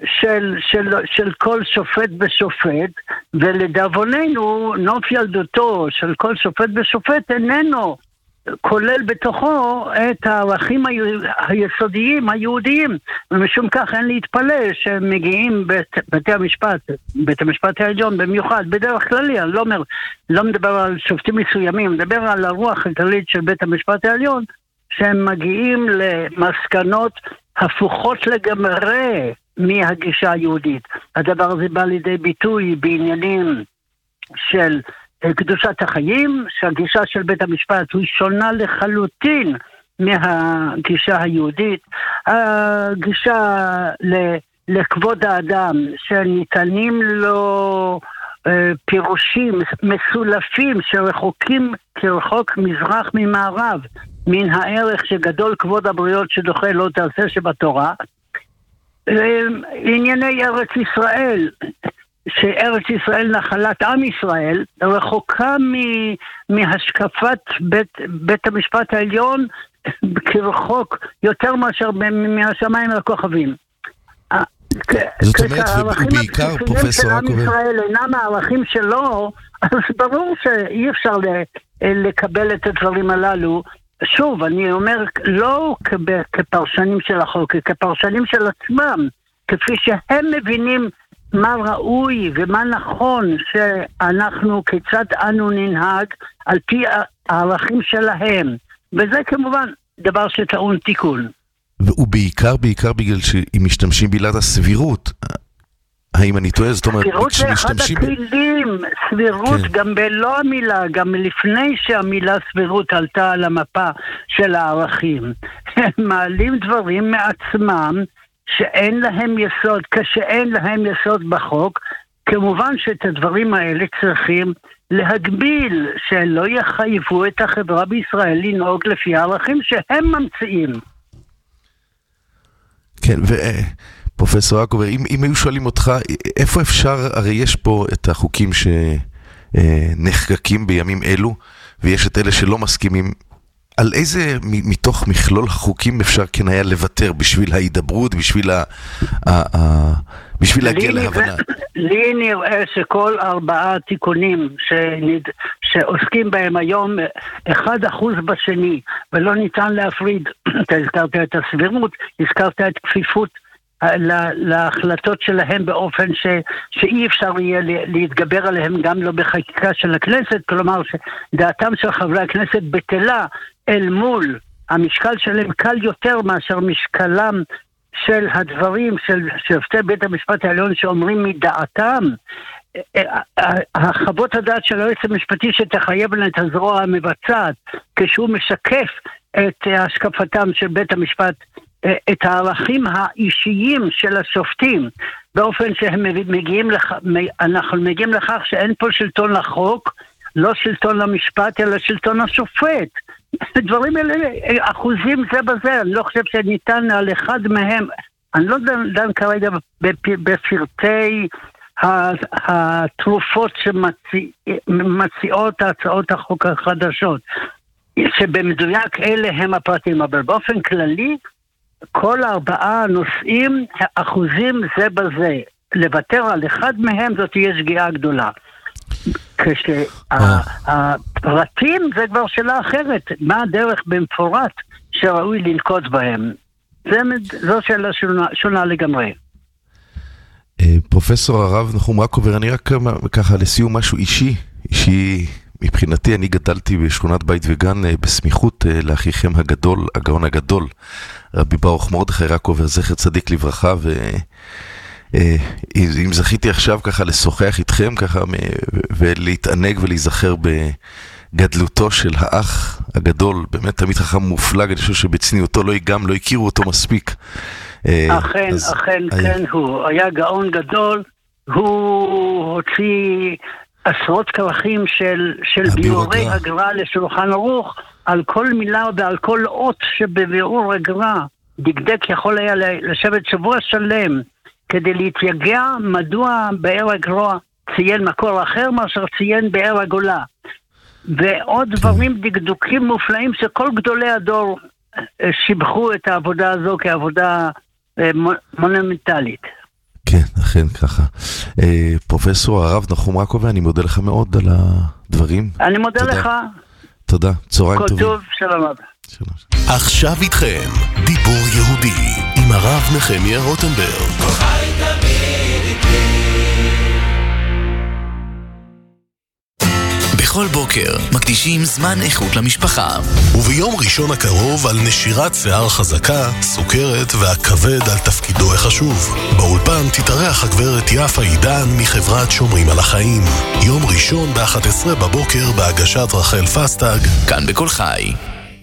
של כל שופט ושופט, ולדאבוננו נוף ילדותו של כל שופט ושופט איננו כולל בתוכו את הערכים היסודיים היהודיים, ומשום כך אין להתפלא שמגיעים בית המשפט העליון במיוחד, בדרך כללי, אני לא מדבר על שופטים מסוימים, מדבר על הרוח הכללית של בית המשפט העליון, שהם מגיעים למסקנות הפוכות לגמרי מהגישה היהודית. הדבר הזה בא לידי ביטוי בעניינים של קדושת החיים, שהגישה של בית המשפט היא שונה לחלוטין מהגישה היהודית. הגישה לכבוד האדם, שניתנים לו פירושים מסולפים שרחוקים כרחוק מזרח ממערב מן הערך שגדול כבוד הבריות שדוחה לא תעשה שבתורה. ענייני ארץ ישראל, שארץ ישראל נחלת עם ישראל, רחוקה מהשקפת בית המשפט העליון כרחוק יותר מאשר מהשמיים לכוכבים. זאת אומרת, ובעיקר פרופסור עם ישראל אינם הערכים שלו, אז ברור שאי אפשר לקבל את הדברים הללו. שוב, אני אומר, לא כפרשנים של החוק, כפרשנים של עצמם, כפי שהם מבינים מה ראוי ומה נכון שאנחנו, כיצד אנו ננהג על פי הערכים שלהם. וזה כמובן דבר שטעון תיקון. ובעיקר בגלל שאם משתמשים בעילת הסבירות, האם אני טועה? זאת אומרת, סבירות זה אחד הכלים, סבירות כן. גם בלא המילה, גם לפני שהמילה סבירות עלתה על המפה של הערכים. הם מעלים דברים מעצמם שאין להם יסוד, כשאין להם יסוד בחוק, כמובן שאת הדברים האלה צריכים להגביל, שלא יחייבו את החברה בישראל לנהוג לפי הערכים שהם ממציאים. כן, פרופסור רקובר, אם היו שואלים אותך, איפה אפשר, הרי יש פה את החוקים שנחקקים בימים אלו, ויש את אלה שלא מסכימים, על איזה מתוך מכלול החוקים אפשר כן היה לוותר בשביל ההידברות, בשביל להגיע להבנה? לי נראה שכל 4 תיקונים שעוסקים בהם היום 1% בשני, ולא ניתן להפריד, אתה הזכרת את הסבירות, הזכרת את כפיפות להחלטות שלהם באופן שאי אפשר יהיה להתגבר עליהם גם לא בחקיקה של הכנסת, כלומר שדעתם של חברי הכנסת בטלה אל מול המשקל שלהם קל יותר מאשר משקלם של הדברים של שופטי בית המשפט העליון שאומרים מדעתם. החוות הדעת של היועץ המשפטי שתחייב להם את הזרוע המבצעת כשהוא משקף את השקפתם של בית המשפט, את הערכים האישיים של השופטים, באופן שהם אנחנו מגיעים לכך שאין פה שלטון לחוק, לא שלטון למשפט, אלא שלטון השופט. דברים האלה, אחוזים זה בזה, אני לא חושב שניתן על אחד מהם, אני לא דן כרגע בפרטי התרופות שמציעות הצעות החוק החדשות, שבמדויק אלה הם הפרטים, אבל באופן כללי, כל 4 נושאים אחוזים זה בזה. לוותר על אחד מהם זאת תהיה שגיאה גדולה. כשהפרטים זה כבר שאלה אחרת. מה הדרך במפורט שראוי לנקוט בהם? זו שאלה שונה לגמרי. פרופסור הרב נחום רקובר, אני רק ככה לסיום משהו אישי מבחינתי. אני גדלתי בשכונת בית וגן בסמיכות לאחיכם הגדול, הגאון הגדול, רבי ברוך מרדכי רקובר, זכר צדיק לברכה, ואם זכיתי עכשיו ככה לשוחח איתכם ככה ולהתענג ולהיזכר בגדלותו של האח הגדול, באמת תמיד חכם מופלג, אני חושב שבצניעותו לא הכירו אותו מספיק. אכן, כן, הוא היה גאון גדול, הוא הוציא עשרות כרכים של ביאורי הגר"א לשולחן ערוך, על כל מילה ועל כל אות שבביאור הגר"א דקדק יכול היה לשבת שבוע שלם כדי להתייגע מדוע באר הגר"א ציין מקור אחר מאשר ציין באר הגולה, ועוד דברים דקדוקים מופלאים שכל גדולי הדור שיבחו את העבודה הזו כעבודה מונומנטלית. כן, אכן ככה. פרופסור הרב נחום רקובר, אני מודה לך מאוד על הדברים. אני מודה לך. תודה, צהריים טובים. כל טוב, שלום רב. עכשיו איתכם, דיבור יהודי עם הרב נחמיה רוטנברג. בכל בוקר מקדישים זמן איכות למשפחה. וביום ראשון הקרוב על נשירת שיער חזקה, סוכרת והכבד על תפקידו החשוב. באולפן תתארח הגברת יפה עידן מחברת שומרים על החיים. יום ראשון ב-11 בבוקר בהגשת רחל פסטג. כאן בכל חי.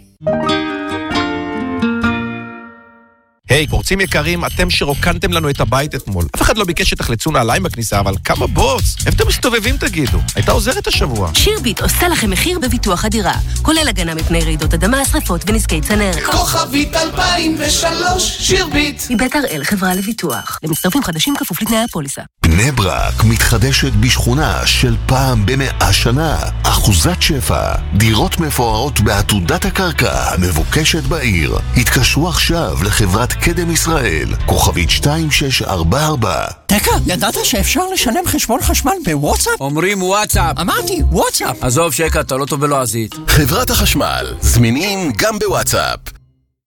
היי, קורצים יקרים, אתם שרוקנתם לנו את הבית אתמול. אף אחד לא ביקש שתחלצו נעליים בכניסה, אבל כמה בוס? איפה אתם מסתובבים תגידו? הייתה עוזרת השבוע. שירביט עושה לכם מחיר בביטוח הדירה, כולל הגנה מפני רעידות אדמה, שריפות ונזקי צנרת. כוכבית 2003, שירביט. מבית הראל חברה לביטוח. למצטרפים חדשים כפוף לתנאי הפוליסה. בני ברק מתחדשת בשכונה של פעם ב100 שנה. אחוזת שפע, דירות מפוארות בעתודת הקרקע המבוקשת בעיר. התקשרו עכשיו לחברת קדם ישראל, כוכבית 2644. תקה, ידעת שאפשר לשלם חשבון חשמל בוואטסאפ? אומרים וואטסאפ. אמרתי, וואטסאפ. עזוב שקע, אתה לא טוב ולא עזית. חברת החשמל, זמינים גם בוואטסאפ.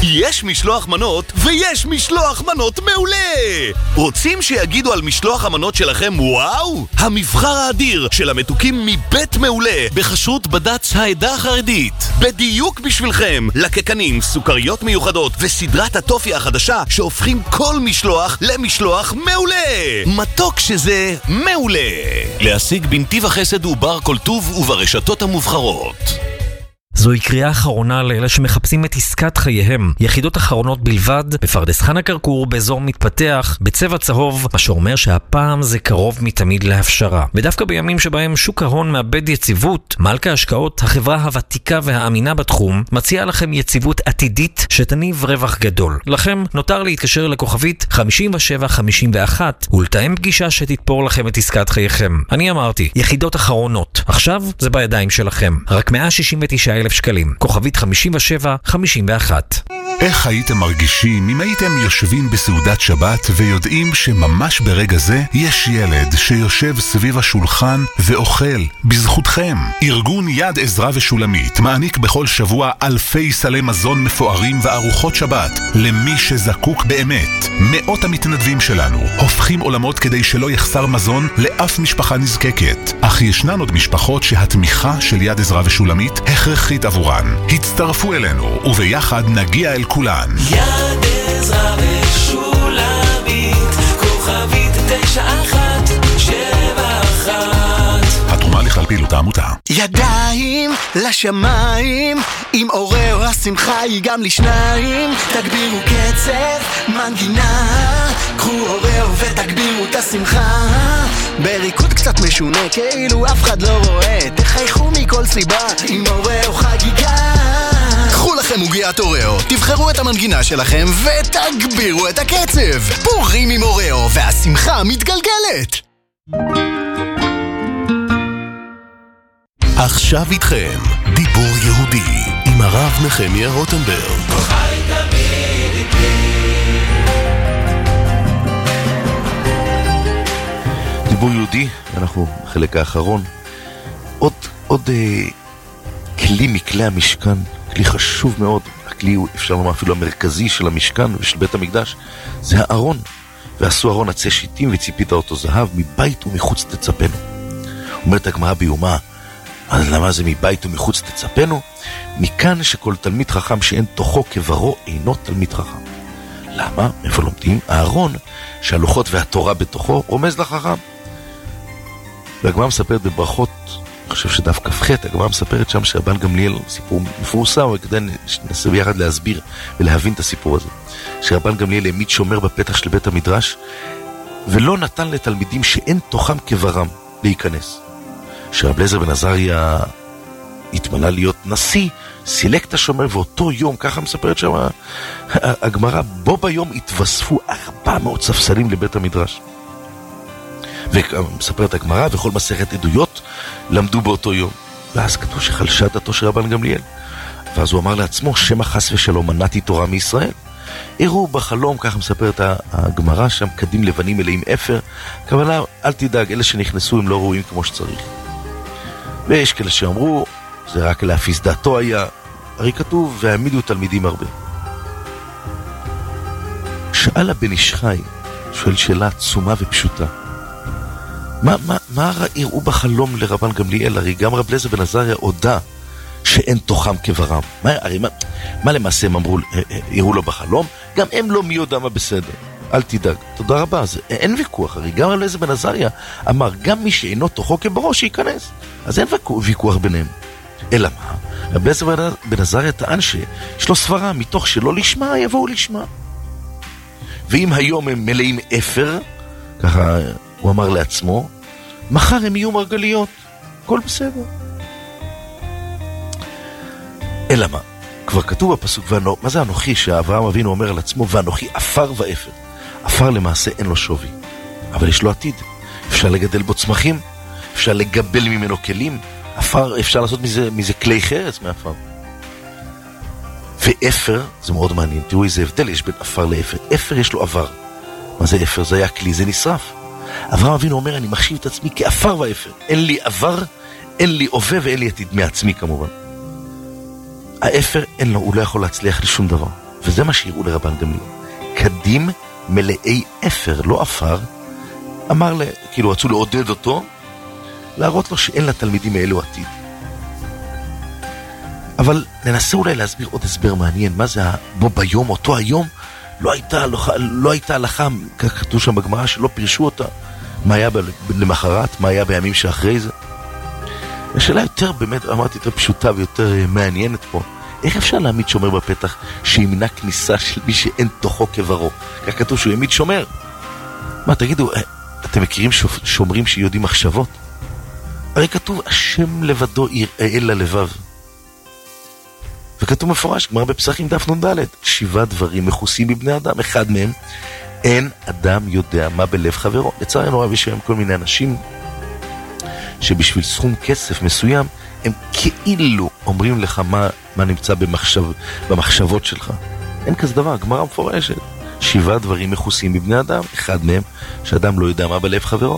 יש משלוח מנות ויש משלוח מנות מעולה! רוצים שיגידו על משלוח המנות שלכם וואו? המבחר האדיר של המתוקים מבית מעולה בחשרות בד"ץ העדה החרדית. בדיוק בשבילכם, לקקנים, סוכריות מיוחדות וסדרת הטופי החדשה שהופכים כל משלוח למשלוח מעולה! מתוק שזה מעולה! להשיג בנתיב החסד ובר כל טוב וברשתות המובחרות. זוהי קריאה אחרונה לאלה שמחפשים את עסקת חייהם. יחידות אחרונות בלבד, בפרדס חנה כרכור, באזור מתפתח, בצבע צהוב, מה שאומר שהפעם זה קרוב מתמיד להפשרה. ודווקא בימים שבהם שוק ההון מאבד יציבות, מלכה השקעות, החברה הוותיקה והאמינה בתחום, מציעה לכם יציבות עתידית שתניב רווח גדול. לכם נותר להתקשר לכוכבית 5751 ולתאם פגישה שתתפור לכם את עסקת חייכם. אני אמרתי, יחידות אחרונות. עכשיו זה בידיים שלכם. רק 169,000 שקלים. כוכבית 5751. איך הייתם מרגישים אם הייתם יושבים בסעודת שבת ויודעים שממש ברגע זה יש ילד שיושב סביב השולחן ואוכל בזכותכם? ארגון יד עזרא ושולמית מעניק בכל שבוע אלפי סלי מזון מפוארים וארוחות שבת למי שזקוק באמת. מאות המתנדבים שלנו הופכים עולמות כדי שלא יחסר מזון לאף משפחה נזקקת. אך ישנן עוד משפחות שהתמיכה של יד עזרא ושולמית הכרחית עבורן. הצטרפו אלינו וביחד נגיע אל כולן. יד עזרא ושולמית, כוכבית 9171. התרומה לכלל פעילות העמותה. ידיים לשמיים, עם אורeo השמחה היא גם לשניים. תגבירו קצב, מנגינה, קחו אורeo ותגבירו את השמחה. בריקוד קצת משונה, כאילו אף אחד לא רואה. תחייכו מכל סיבה, עם אורeo חגיגה. קחו לכם עוגיית אורeo, תבחרו את המנגינה שלכם ותגבירו את הקצב. פורים עם אורeo והשמחה מתגלגלת. עכשיו איתכם, דיבור יהודי עם הרב נחמיה רוטנברג. דיבור יהודי, אנחנו בחלק האחרון. עוד כלי מכלי המשכן, כלי חשוב מאוד. הכלי הוא, אפשר לומר, אפילו המרכזי של המשכן ושל בית המקדש, זה הארון. ועשו ארון עצי שיטים וציפית אותו זהב, מבית ומחוץ תצפנו. אומרת הגמרא ביומא, אז למה זה מבית ומחוץ תצפנו? מכאן שכל תלמיד חכם שאין תוכו כברו אינו תלמיד חכם. למה? איפה לומדים? הארון שהלוחות והתורה בתוכו רומז לחכם. והגמרא מספרת בברכות, אני חושב שדף כ"ח, הגמרא מספרת שם שרבן גמליאל, סיפור מפורסם, וכדי ננסה ביחד להסביר ולהבין את הסיפור הזה. שרבן גמליאל העמיד שומר בפתח של בית המדרש, ולא נתן לתלמידים שאין תוכם כברם להיכנס. שרב אליעזר בן עזריה התמנה להיות נשיא, סילק את השומר, ואותו יום, ככה מספרת שם הגמרא, בו ביום התווספו 400 ספסלים לבית המדרש. ומספרת הגמרא, וכל מסכת עדויות למדו באותו יום. ואז כתוב שחלשה דתו של רבן גמליאל. ואז הוא אמר לעצמו, שמא חס ושלום מנעתי תורה מישראל. הראו בחלום, ככה מספרת הגמרא, שם קדים לבנים מלאים אפר. כוונה, אל תדאג, אלה שנכנסו הם לא ראויים כמו שצריך. ויש כאלה שאמרו, זה רק להפיס דעתו היה, הרי כתוב, והעמידו תלמידים הרבה. שאל הבן איש חי, שואל שאלה עצומה ופשוטה. מה הראו בחלום לרבן גמליאל? הרי גם רב אליעזר בן עזריה הודה שאין תוכם כברם. מה למעשה הם אמרו, הראו לו בחלום? גם הם לא מי יודע מה בסדר. אל תדאג. תודה רבה. אין ויכוח. הרי גם רב אליעזר בן עזריה אמר, גם מי שאינו תוכו כברו שייכנס. אז אין ויכוח ביניהם. אלא מה? רב אליעזר בן עזריה טען שיש לו סברה, מתוך שלא לשמה יבואו לשמה. ואם היום הם מלאים אפר, ככה הוא אמר לעצמו, מחר הם יהיו מרגליות. הכל בסדר. אלא מה? כבר כתוב בפסוק, מה זה אנוכי שאברהם אבינו אומר על עצמו, ואנוכי אפר ואפר. אפר למעשה אין לו שווי, אבל יש לו עתיד. אפשר לגדל בו צמחים, אפשר לגבל ממנו כלים, אפר אפשר לעשות מזה כלי חרס מאפר. ואפר, זה מאוד מעניין, תראו איזה הבדל יש בין אפר לאפר. אפר יש לו עבר. מה זה אפר? זה היה כלי, זה נשרף. אברהם אבינו אומר, אני מחשיב את עצמי כאפר ואפר. אין לי עבר, אין לי הווה ואין לי עתיד מעצמי כמובן. האפר אין לו, הוא לא יכול להצליח לשום דבר. וזה מה שהראו לרבן גמליאל. קדים מלאי אפר, לא אפר, אמר, כאילו רצו לעודד אותו, להראות לו שאין לתלמידים האלו עתיד. אבל ננסה אולי להסביר עוד הסבר מעניין, מה זה בו ביום, אותו היום, לא הייתה הלכה, כך כתוב שם בגמרא, שלא פירשו אותה, מה היה למחרת, מה היה בימים שאחרי זה. השאלה יותר, באמת, אמרתי, יותר פשוטה ויותר מעניינת פה, איך אפשר להעמיד שומר בפתח שימנע כניסה של מי שאין תוכו כברו? כך כתוב שהוא יעמיד שומר. מה, תגידו, אתם מכירים שומרים שיודעים מחשבות? הרי כתוב, השם לבדו יראה ללבב. וכתוב מפורש, גמרא בפסחים דף נ"ד, 7 דברים מכוסים מבני אדם. אחד מהם, אין אדם יודע מה בלב חברו. לצערנו הרב יש היום כל מיני אנשים שבשביל סכום כסף מסוים, הם כאילו אומרים לך מה נמצא במחשבות שלך. אין כזה דבר, גמרא מפורשת. 7 דברים מכוסים מבני אדם, אחד מהם, שאדם לא יודע מה בלב חברו.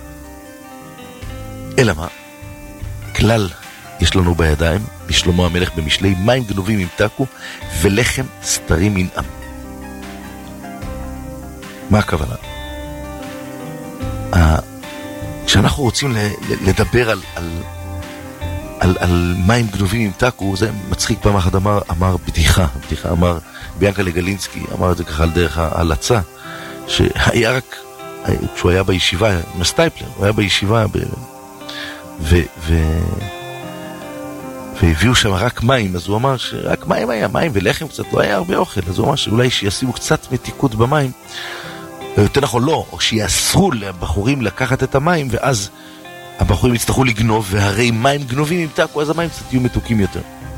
אלא מה? כלל יש לנו בידיים, בשלמה המלך במשלי, מים גנובים ימתקו, ולחם סתרים ינעם. מה הכוונה? כשאנחנו רוצים לדבר על מים גנובים ימתקו, זה מצחיק. פעם אחת אמר בדיחה, אמר ביאנקה לגלינסקי, אמר את זה ככה על דרך ההלצה, שהיה רק, כשהוא היה בישיבה, מסטייפלר, הוא היה בישיבה והביאו שם רק מים, אז הוא אמר שרק מים היה, מים ולחם קצת, לא היה הרבה אוכל, אז הוא אמר שאולי שישימו קצת מתיקות במים, יותר נכון לא, או שיאסרו לבחורים לקחת את המים, ואז הבחורים יצטרכו לגנוב, והרי מים גנובים ימתקו, אז המים קצת יהיו מתוקים יותר.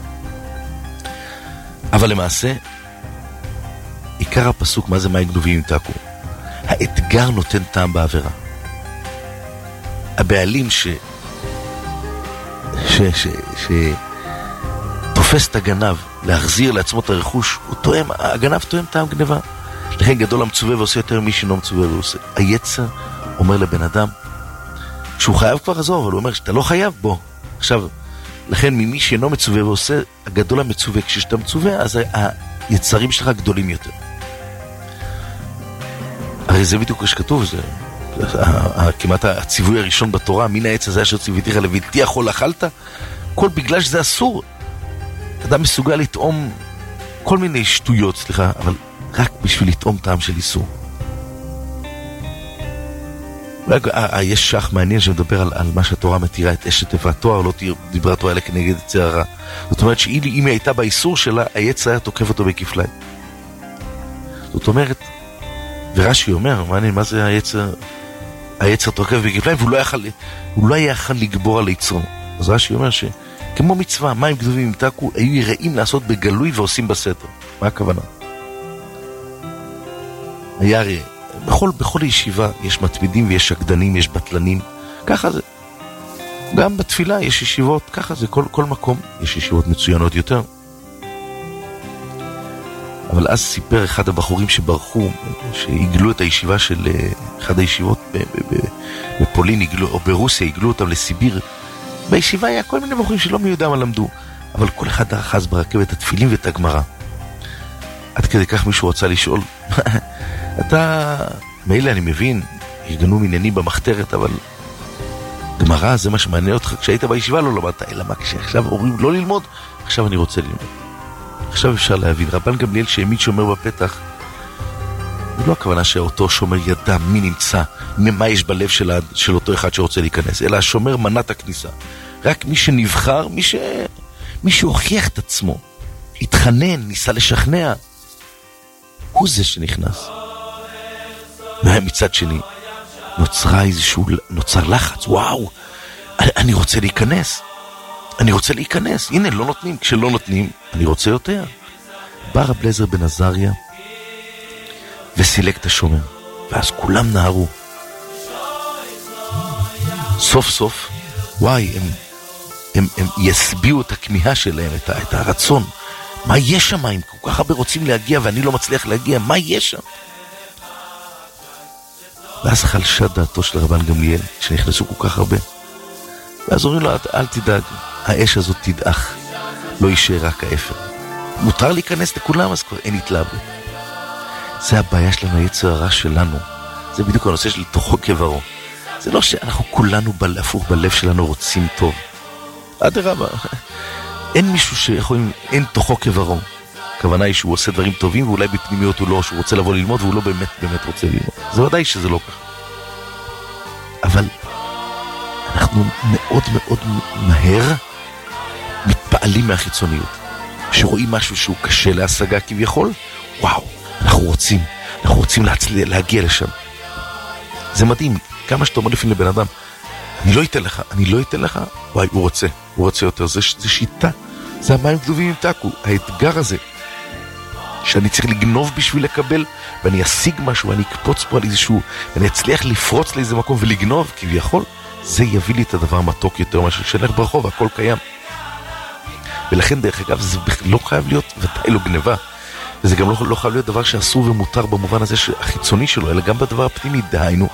אבל למעשה, עיקר הפסוק, מה זה מים גנובים ימתקו? האתגר נותן טעם בעבירה. הבעלים תופס את הגנב להחזיר לעצמו את הרכוש, הגנב תואם טעם גניבה. לכן גדול המצווה ועושה יותר מי שאינו מצווה ועושה. היצר אומר לבן אדם שהוא חייב כבר לעזור, אבל הוא אומר שאתה לא חייב בו. עכשיו, לכן ממי שאינו מצווה ועושה, הגדול המצווה, כשאתה מצווה, אז היצרים שלך גדולים יותר. הרי זה בדיוק שכתוב, זה כמעט הציווי הראשון בתורה, מן העץ הזה אשר ציוויתיך לבלתי יכול אכלת, כל בגלל שזה אסור. אדם מסוגל לטעום כל מיני שטויות, סליחה, אבל רק בשביל לטעום טעם של איסור. יש שח מעניין שמדבר על מה שהתורה מתירה את אשת והתואר, לא דיברה התורה אלא כנגד יצר הרע. זאת אומרת שאם היא הייתה באיסור שלה, היצר היה תוקף אותו בכפליים. זאת אומרת, ורש"י אומר, מה זה היצר תוקף בכפליים, והוא לא היה יכול לגבור על יצרו. אז רש"י אומר שכמו מצווה, מים גנובים ימתקו, היו יראים לעשות בגלוי ועושים בסתר. מה הכוונה? היה הרי, בכל ישיבה יש מתמידים ויש שקדנים, יש בטלנים, ככה זה. גם בתפילה יש ישיבות, ככה זה, כל מקום יש ישיבות מצוינות יותר. אבל אז סיפר אחד הבחורים שברחו, שהגלו את הישיבה של אחד הישיבות בפולין, או ברוסיה, הגלו אותם לסיביר. בישיבה היה כל מיני בחורים שלא מי יודע מה למדו, אבל כל אחד אחז ברכבת התפילים ואת הגמרא. עד כדי כך מישהו רצה לשאול, אתה, מילא אני מבין, ארגנו עניינים במחתרת, אבל גמרא זה מה שמעניין אותך, כשהיית בישיבה לא למדת, אלא מה, כשעכשיו אומרים לא ללמוד, עכשיו אני רוצה ללמוד. עכשיו אפשר להבין, רבן גמליאל שהעמיד שומר בפתח, לא הכוונה שאותו שומר ידע מי נמצא, מה יש בלב של אותו אחד שרוצה להיכנס, אלא השומר מנע את הכניסה. רק מי שנבחר, מי שהוכיח את עצמו, התחנן, ניסה לשכנע, הוא זה שנכנס. ומצד שני, נוצר לחץ, וואו, אני רוצה להיכנס. הנה, לא נותנים. כשלא נותנים, אני רוצה יותר. בא רב אליעזר בן עזריה וסילק את השומר, ואז כולם נהרו. סוף סוף, וואי, הם יסביעו את הכמיהה שלהם, את הרצון. מה יש שם? הם כל כך הרבה רוצים להגיע ואני לא מצליח להגיע, מה יש שם? ואז חלשה דעתו של רבן גמליאל, שנכנסו כל כך הרבה. ואז אומרים לו, אל תדאג, האש הזאת תדעך, לא יישאר רק האפר. מותר להיכנס לכולם, אז כבר אין התלהבות. זה הבעיה שלנו, היצר הרע שלנו. זה בדיוק הנושא של תוכו כברו. זה לא שאנחנו כולנו הפוך בלב שלנו רוצים טוב. אדרבה, אין מישהו שיכולים, אין תוכו כברו. הכוונה היא שהוא עושה דברים טובים, ואולי בפנימיות הוא לא, שהוא רוצה לבוא ללמוד, והוא לא באמת רוצה ללמוד. זה ודאי שזה לא ככה. אבל אנחנו מאוד מאוד מהר מתפעלים מהחיצוניות. שרואים משהו שהוא קשה להשגה כביכול, וואו, אנחנו רוצים להגיע לשם. זה מדהים, כמה שאתה אומר לפני לבן אדם, אני לא אתן לך, וואי, הוא רוצה יותר, זה שיטה, זה המים כתובים עם טקו, האתגר הזה, שאני צריך לגנוב בשביל לקבל, ואני אשיג משהו, ואני אקפוץ פה על איזשהו, ואני אצליח לפרוץ לאיזה מקום ולגנוב, כביכול, זה יביא לי את הדבר מתוק יותר, משהו שלך ברחוב, הכל קיים. ולכן דרך אגב זה לא חייב להיות ודאי לא גניבה, וזה גם לא חייב להיות דבר שאסור ומותר במובן הזה החיצוני שלו, אלא גם בדבר הפנימי. דהיינו,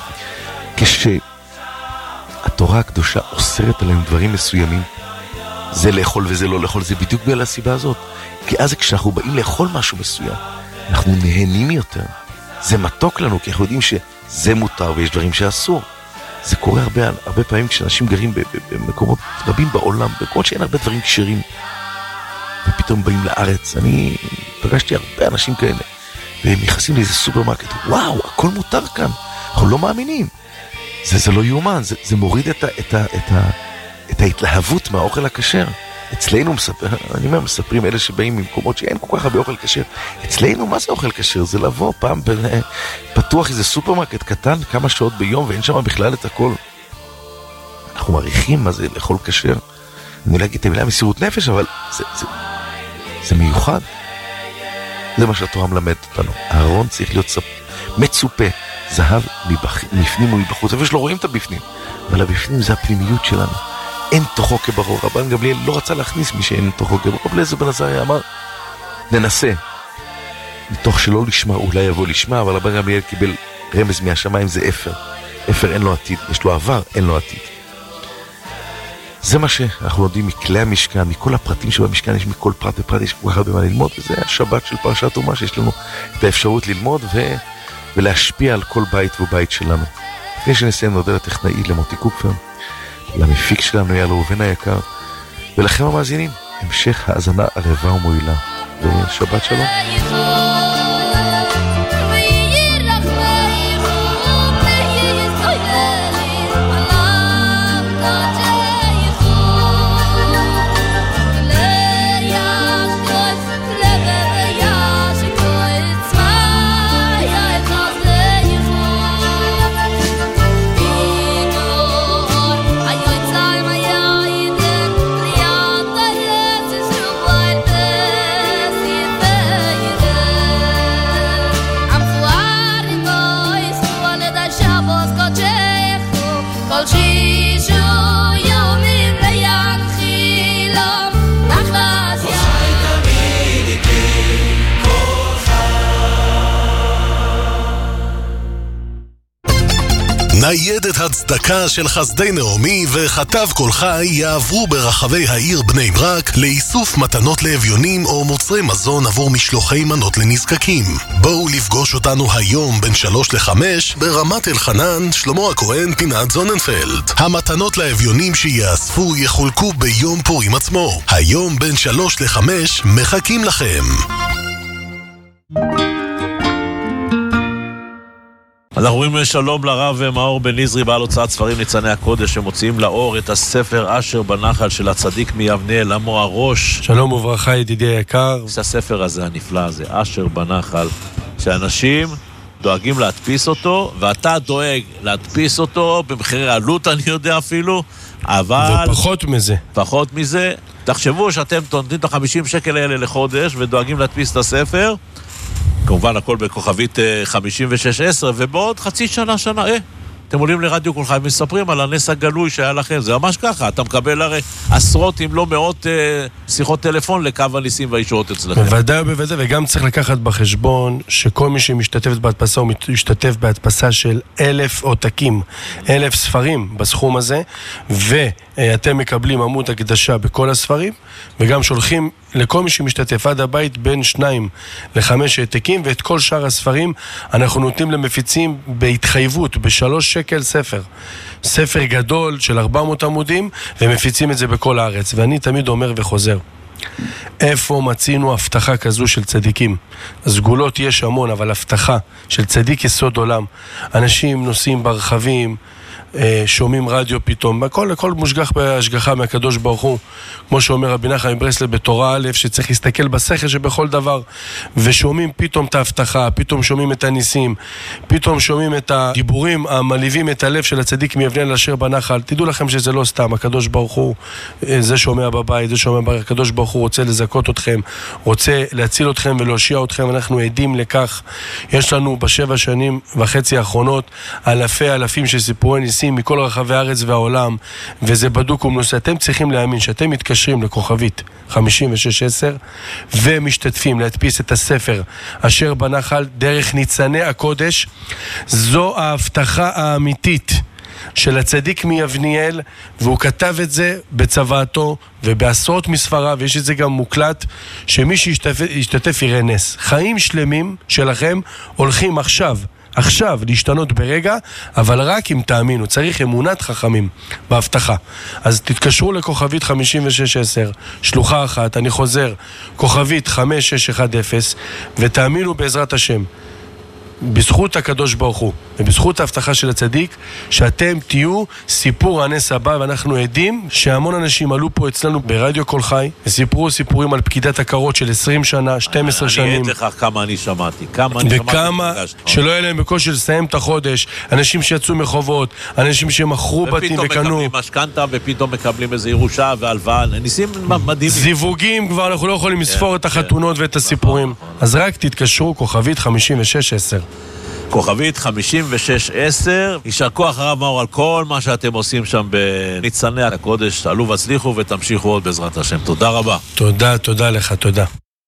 כשהתורה הקדושה אוסרת עלינו דברים מסוימים, זה לאכול וזה לא לאכול, זה בדיוק בגלל הסיבה הזאת. כי אז כשאנחנו באים לאכול משהו מסוים, אנחנו נהנים יותר, זה מתוק לנו, כי אנחנו יודעים שזה מותר ויש דברים שאסור. זה קורה הרבה פעמים כשאנשים גרים במקומות רבים בעולם, במקומות שאין הרבה דברים כשרים, ופתאום באים לארץ. אני פגשתי הרבה אנשים כאלה, והם נכנסים לאיזה סופרמרקט, וואו, הכל מותר כאן, אנחנו לא מאמינים. זה לא יאומן, זה מוריד את ההתלהבות מהאוכל הכשר. אצלנו מספרים אלה שבאים ממקומות שאין כל כך הרבה אוכל כשר. אצלנו מה זה אוכל כשר? זה לבוא פעם פתוח איזה סופרמרקט קטן כמה שעות ביום ואין שם בכלל את הכל. אנחנו מעריכים מה זה לאכול כשר. אני לא אגיד את המילה מסירות נפש, אבל זה מיוחד. זה מה שהתורה מלמד אותנו. הארון צריך להיות מצופה, זהב מבפנים ומבחוץ. אבל שלא רואים את הבפנים, אבל הבפנים זה הפנימיות שלנו. אין תוכו כברור. רבן גמליאל לא רצה להכניס מי שאין תוכו כברור. רבי אליעזר בן עזריה אמר, ננסה. מתוך שלא לשמה, אולי יבוא לשמה, אבל רבן גמליאל קיבל רמז מהשמיים, זה אפר. אפר אין לו עתיד, יש לו עבר, אין לו עתיד. זה מה שאנחנו יודעים מכלי המשכן, מכל הפרטים שבמשכן, יש מכל פרט ופרט, יש כל כך הרבה מה ללמוד, וזה השבת של פרשת תרומה, שיש לנו את האפשרות ללמוד ולהשפיע על כל בית ובית שלנו. לפני שנסיים נודה לטכנאי למוטי קופר, למפיק שלנו אייל ראובן היקר, ולכם המאזינים, המשך האזנה ערבה ומועילה, ושבת שלום. ניידת הצדקה של חסדי נעמי וחטב כל חי יעברו ברחבי העיר בני ברק לאיסוף מתנות לאביונים או מוצרי מזון עבור משלוחי מנות לנזקקים. בואו לפגוש אותנו היום בין 3 ל-5 ברמת אלחנן, שלמה הכהן, פינת זוננפלד. המתנות לאביונים שיאספו יחולקו ביום פורים עצמו. היום בין 3 ל-5 מחכים לכם. אנחנו רואים שלום לרב מאור בן נזרי, בעל הוצאת ספרים ניצני הקודש, שמוציאים לאור את הספר אשר בנחל של הצדיק מיבנאל, עמו הראש. שלום וברכה ידידי היקר. זה הספר הזה הנפלא הזה, אשר בנחל, שאנשים דואגים להדפיס אותו, ואתה דואג להדפיס אותו במחירי עלות, אני יודע אפילו, אבל... פחות מזה. תחשבו שאתם נותנים את ה-50 שקל האלה לחודש ודואגים להדפיס את הספר, כמובן הכל בכוכבית 5610, ובעוד חצי שנה, אתם עולים לרדיו כל חי, מספרים על הנס הגלוי שהיה לכם, זה ממש ככה, אתה מקבל הרי עשרות אם לא מאות שיחות טלפון לקו הניסים והישועות אצלכם. בוודאי, וגם צריך לקחת בחשבון שכל מי שמשתתף בהדפסה הוא משתתף בהדפסה של 1,000 עותקים, 1,000 ספרים בסכום הזה, ואתם מקבלים עמוד הקדשה בכל הספרים, וגם שולחים לכל מי שמשתתף עד הבית בין 2 ל5 העתקים, ואת כל שאר הספרים אנחנו נותנים למפיצים בהתחייבות, ב3 שקל ספר. ספר גדול של 400 עמודים, ומפיצים את זה בכל הארץ. ואני תמיד אומר וחוזר, איפה מצינו הבטחה כזו של צדיקים? סגולות יש המון, אבל הבטחה של צדיק יסוד עולם. אנשים נוסעים ברכבים, שומעים רדיו פתאום, הכל מושגח בהשגחה מהקדוש ברוך הוא, כמו שאומר רבי נחמן מברסלב בתורה א', שצריך להסתכל בשכל שבכל דבר, ושומעים פתאום את ההבטחה, פתאום שומעים את הניסים, פתאום שומעים את הדיבורים המלהיבים את הלב של הצדיק מיבניאל אשר בנחל. תדעו לכם שזה לא סתם, הקדוש ברוך הוא זה שומע בבית, זה שומע בבית, הקדוש ברוך הוא רוצה לזכות אתכם, רוצה להציל אתכם ולהושיע אתכם. אנחנו עדים לכך. יש לנו ב7.5 שנים האחרונות אלפים של סיפורי ניסים מכל רחבי הארץ והעולם, וזה בדוק ומנוסה. אתם צריכים להאמין שאתם מתקשרים לכוכבית 5610 ומשתתפים להדפיס את הספר אשר בנחל דרך ניצני הקודש. זו ההבטחה האמיתית של הצדיק מיבניאל, והוא כתב את זה בצוואתו ובעשרות מספריו, ויש את זה גם מוקלט, שמי שישתתף יראה נס. חיים שלמים שלכם הולכים עכשיו להשתנות ברגע, אבל רק אם תאמינו. צריך אמונת חכמים בהבטחה. אז תתקשרו לכוכבית 5610 שלוחה 1, אני חוזר, כוכבית 5610, ותאמינו בעזרת השם, בזכות הקדוש ברוך הוא ובזכות ההבטחה של הצדיק, שאתם תהיו סיפור הנס הבא. ואנחנו עדים שהמון אנשים עלו פה אצלנו ברדיו כל חי וסיפרו סיפורים על פקידת הקרות של 20 שנה, 12 שנים. אני אגיד לך כמה אני שמעתי, וכמה שלא היה להם בקושי לסיים את החודש, אנשים שיצאו מחובות, אנשים שמכרו בתים וקנו, ופתאום מקבלים משכנתה ופתאום מקבלים איזה ירושה והלוואה, ניסים מדהימים, זיווגים, כבר אנחנו לא יכולים לספור את החתונות ואת הסיפורים. אז רק תתקשרו, כוכבית 5610 כוכבית 5610. יישר כוח הרב מאור על כל מה שאתם עושים שם בניצני הקודש. תעלו והצליחו ותמשיכו עוד בעזרת השם. תודה רבה. תודה לך, תודה.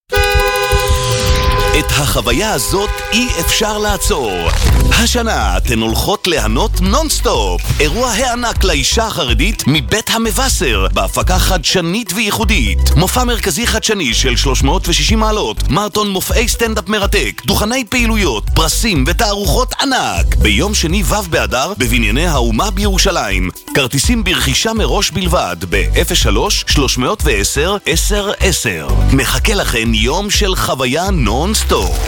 את החוויה הזאת אי אפשר לעצור. השנה אתן הולכות ליהנות נונסטופ, אירוע הענק לאישה החרדית מבית המבשר, בהפקה חדשנית וייחודית. מופע מרכזי חדשני של 360 מעלות, מרתון מופעי סטנדאפ מרתק, דוכני פעילויות, פרסים ותערוכות ענק. ביום שני ו' באדר בבנייני האומה בירושלים. כרטיסים ברכישה מראש בלבד ב-03-310-1010. מחכה לכן יום של חוויה נונסטופ.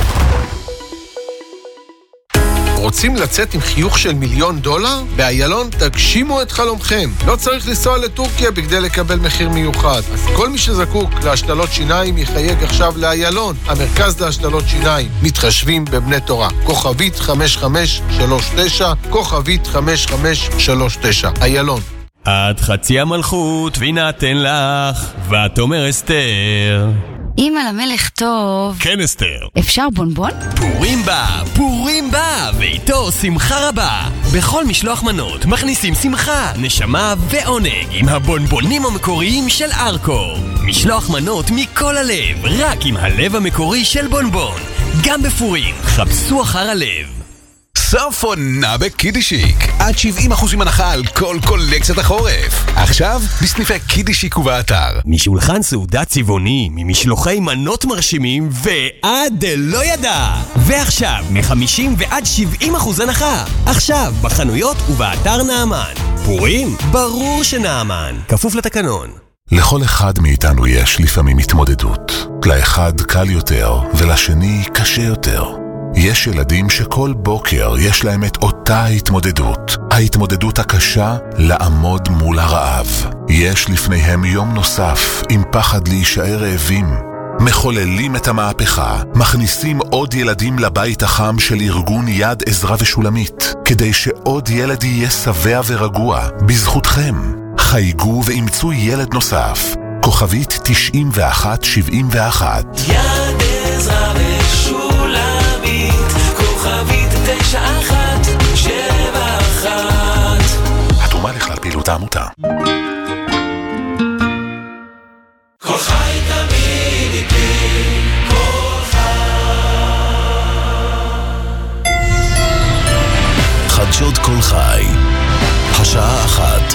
רוצים לצאת עם חיוך של $1,000,000? באיילון תגשימו את חלומכם. לא צריך לנסוע לטורקיה בכדי לקבל מחיר מיוחד. אז כל מי שזקוק להשתלות שיניים יחייג עכשיו לאיילון, המרכז להשתלות שיניים. מתחשבים בבני תורה. כוכבית 5539, כוכבית 5539. איילון. עד חצי המלכות וינתן לך, ותאמר אסתר. אמא למלך טוב. כן אסתר. אפשר בונבון? פורים בא, ואיתו שמחה רבה. בכל משלוח מנות מכניסים שמחה, נשמה ועונג עם הבונבונים המקוריים של ארקו. משלוח מנות מכל הלב, רק עם הלב המקורי של בונבון. גם בפורים, חפשו אחר הלב. סוף עונה בקידישיק, עד 70% הנחה על כל קולקציית החורף. עכשיו בסניפי קידישיק ובאתר. משולחן סעודה צבעוני, ממשלוחי מנות מרשימים ועד לא ידע. ועכשיו מ-50 ועד 70% הנחה. עכשיו בחנויות ובאתר נעמן. פורים? ברור שנעמן. כפוף לתקנון. לכל אחד מאיתנו יש לפעמים התמודדות. לאחד קל יותר ולשני קשה יותר. יש ילדים שכל בוקר יש להם את אותה התמודדות. ההתמודדות הקשה לעמוד מול הרעב. יש לפניהם יום נוסף עם פחד להישאר רעבים. מחוללים את המהפכה, מכניסים עוד ילדים לבית החם של ארגון יד עזרא ושולמית, כדי שעוד ילד יהיה שבע ורגוע בזכותכם. חייגו ואימצו ילד נוסף. כוכבית 9171. יד עזרא ושולמית, כוכבית 9171. התרומה לכלל פעילות העמותה. כל חי תמיד איתי, כל חדשות כל חי, השעה 1.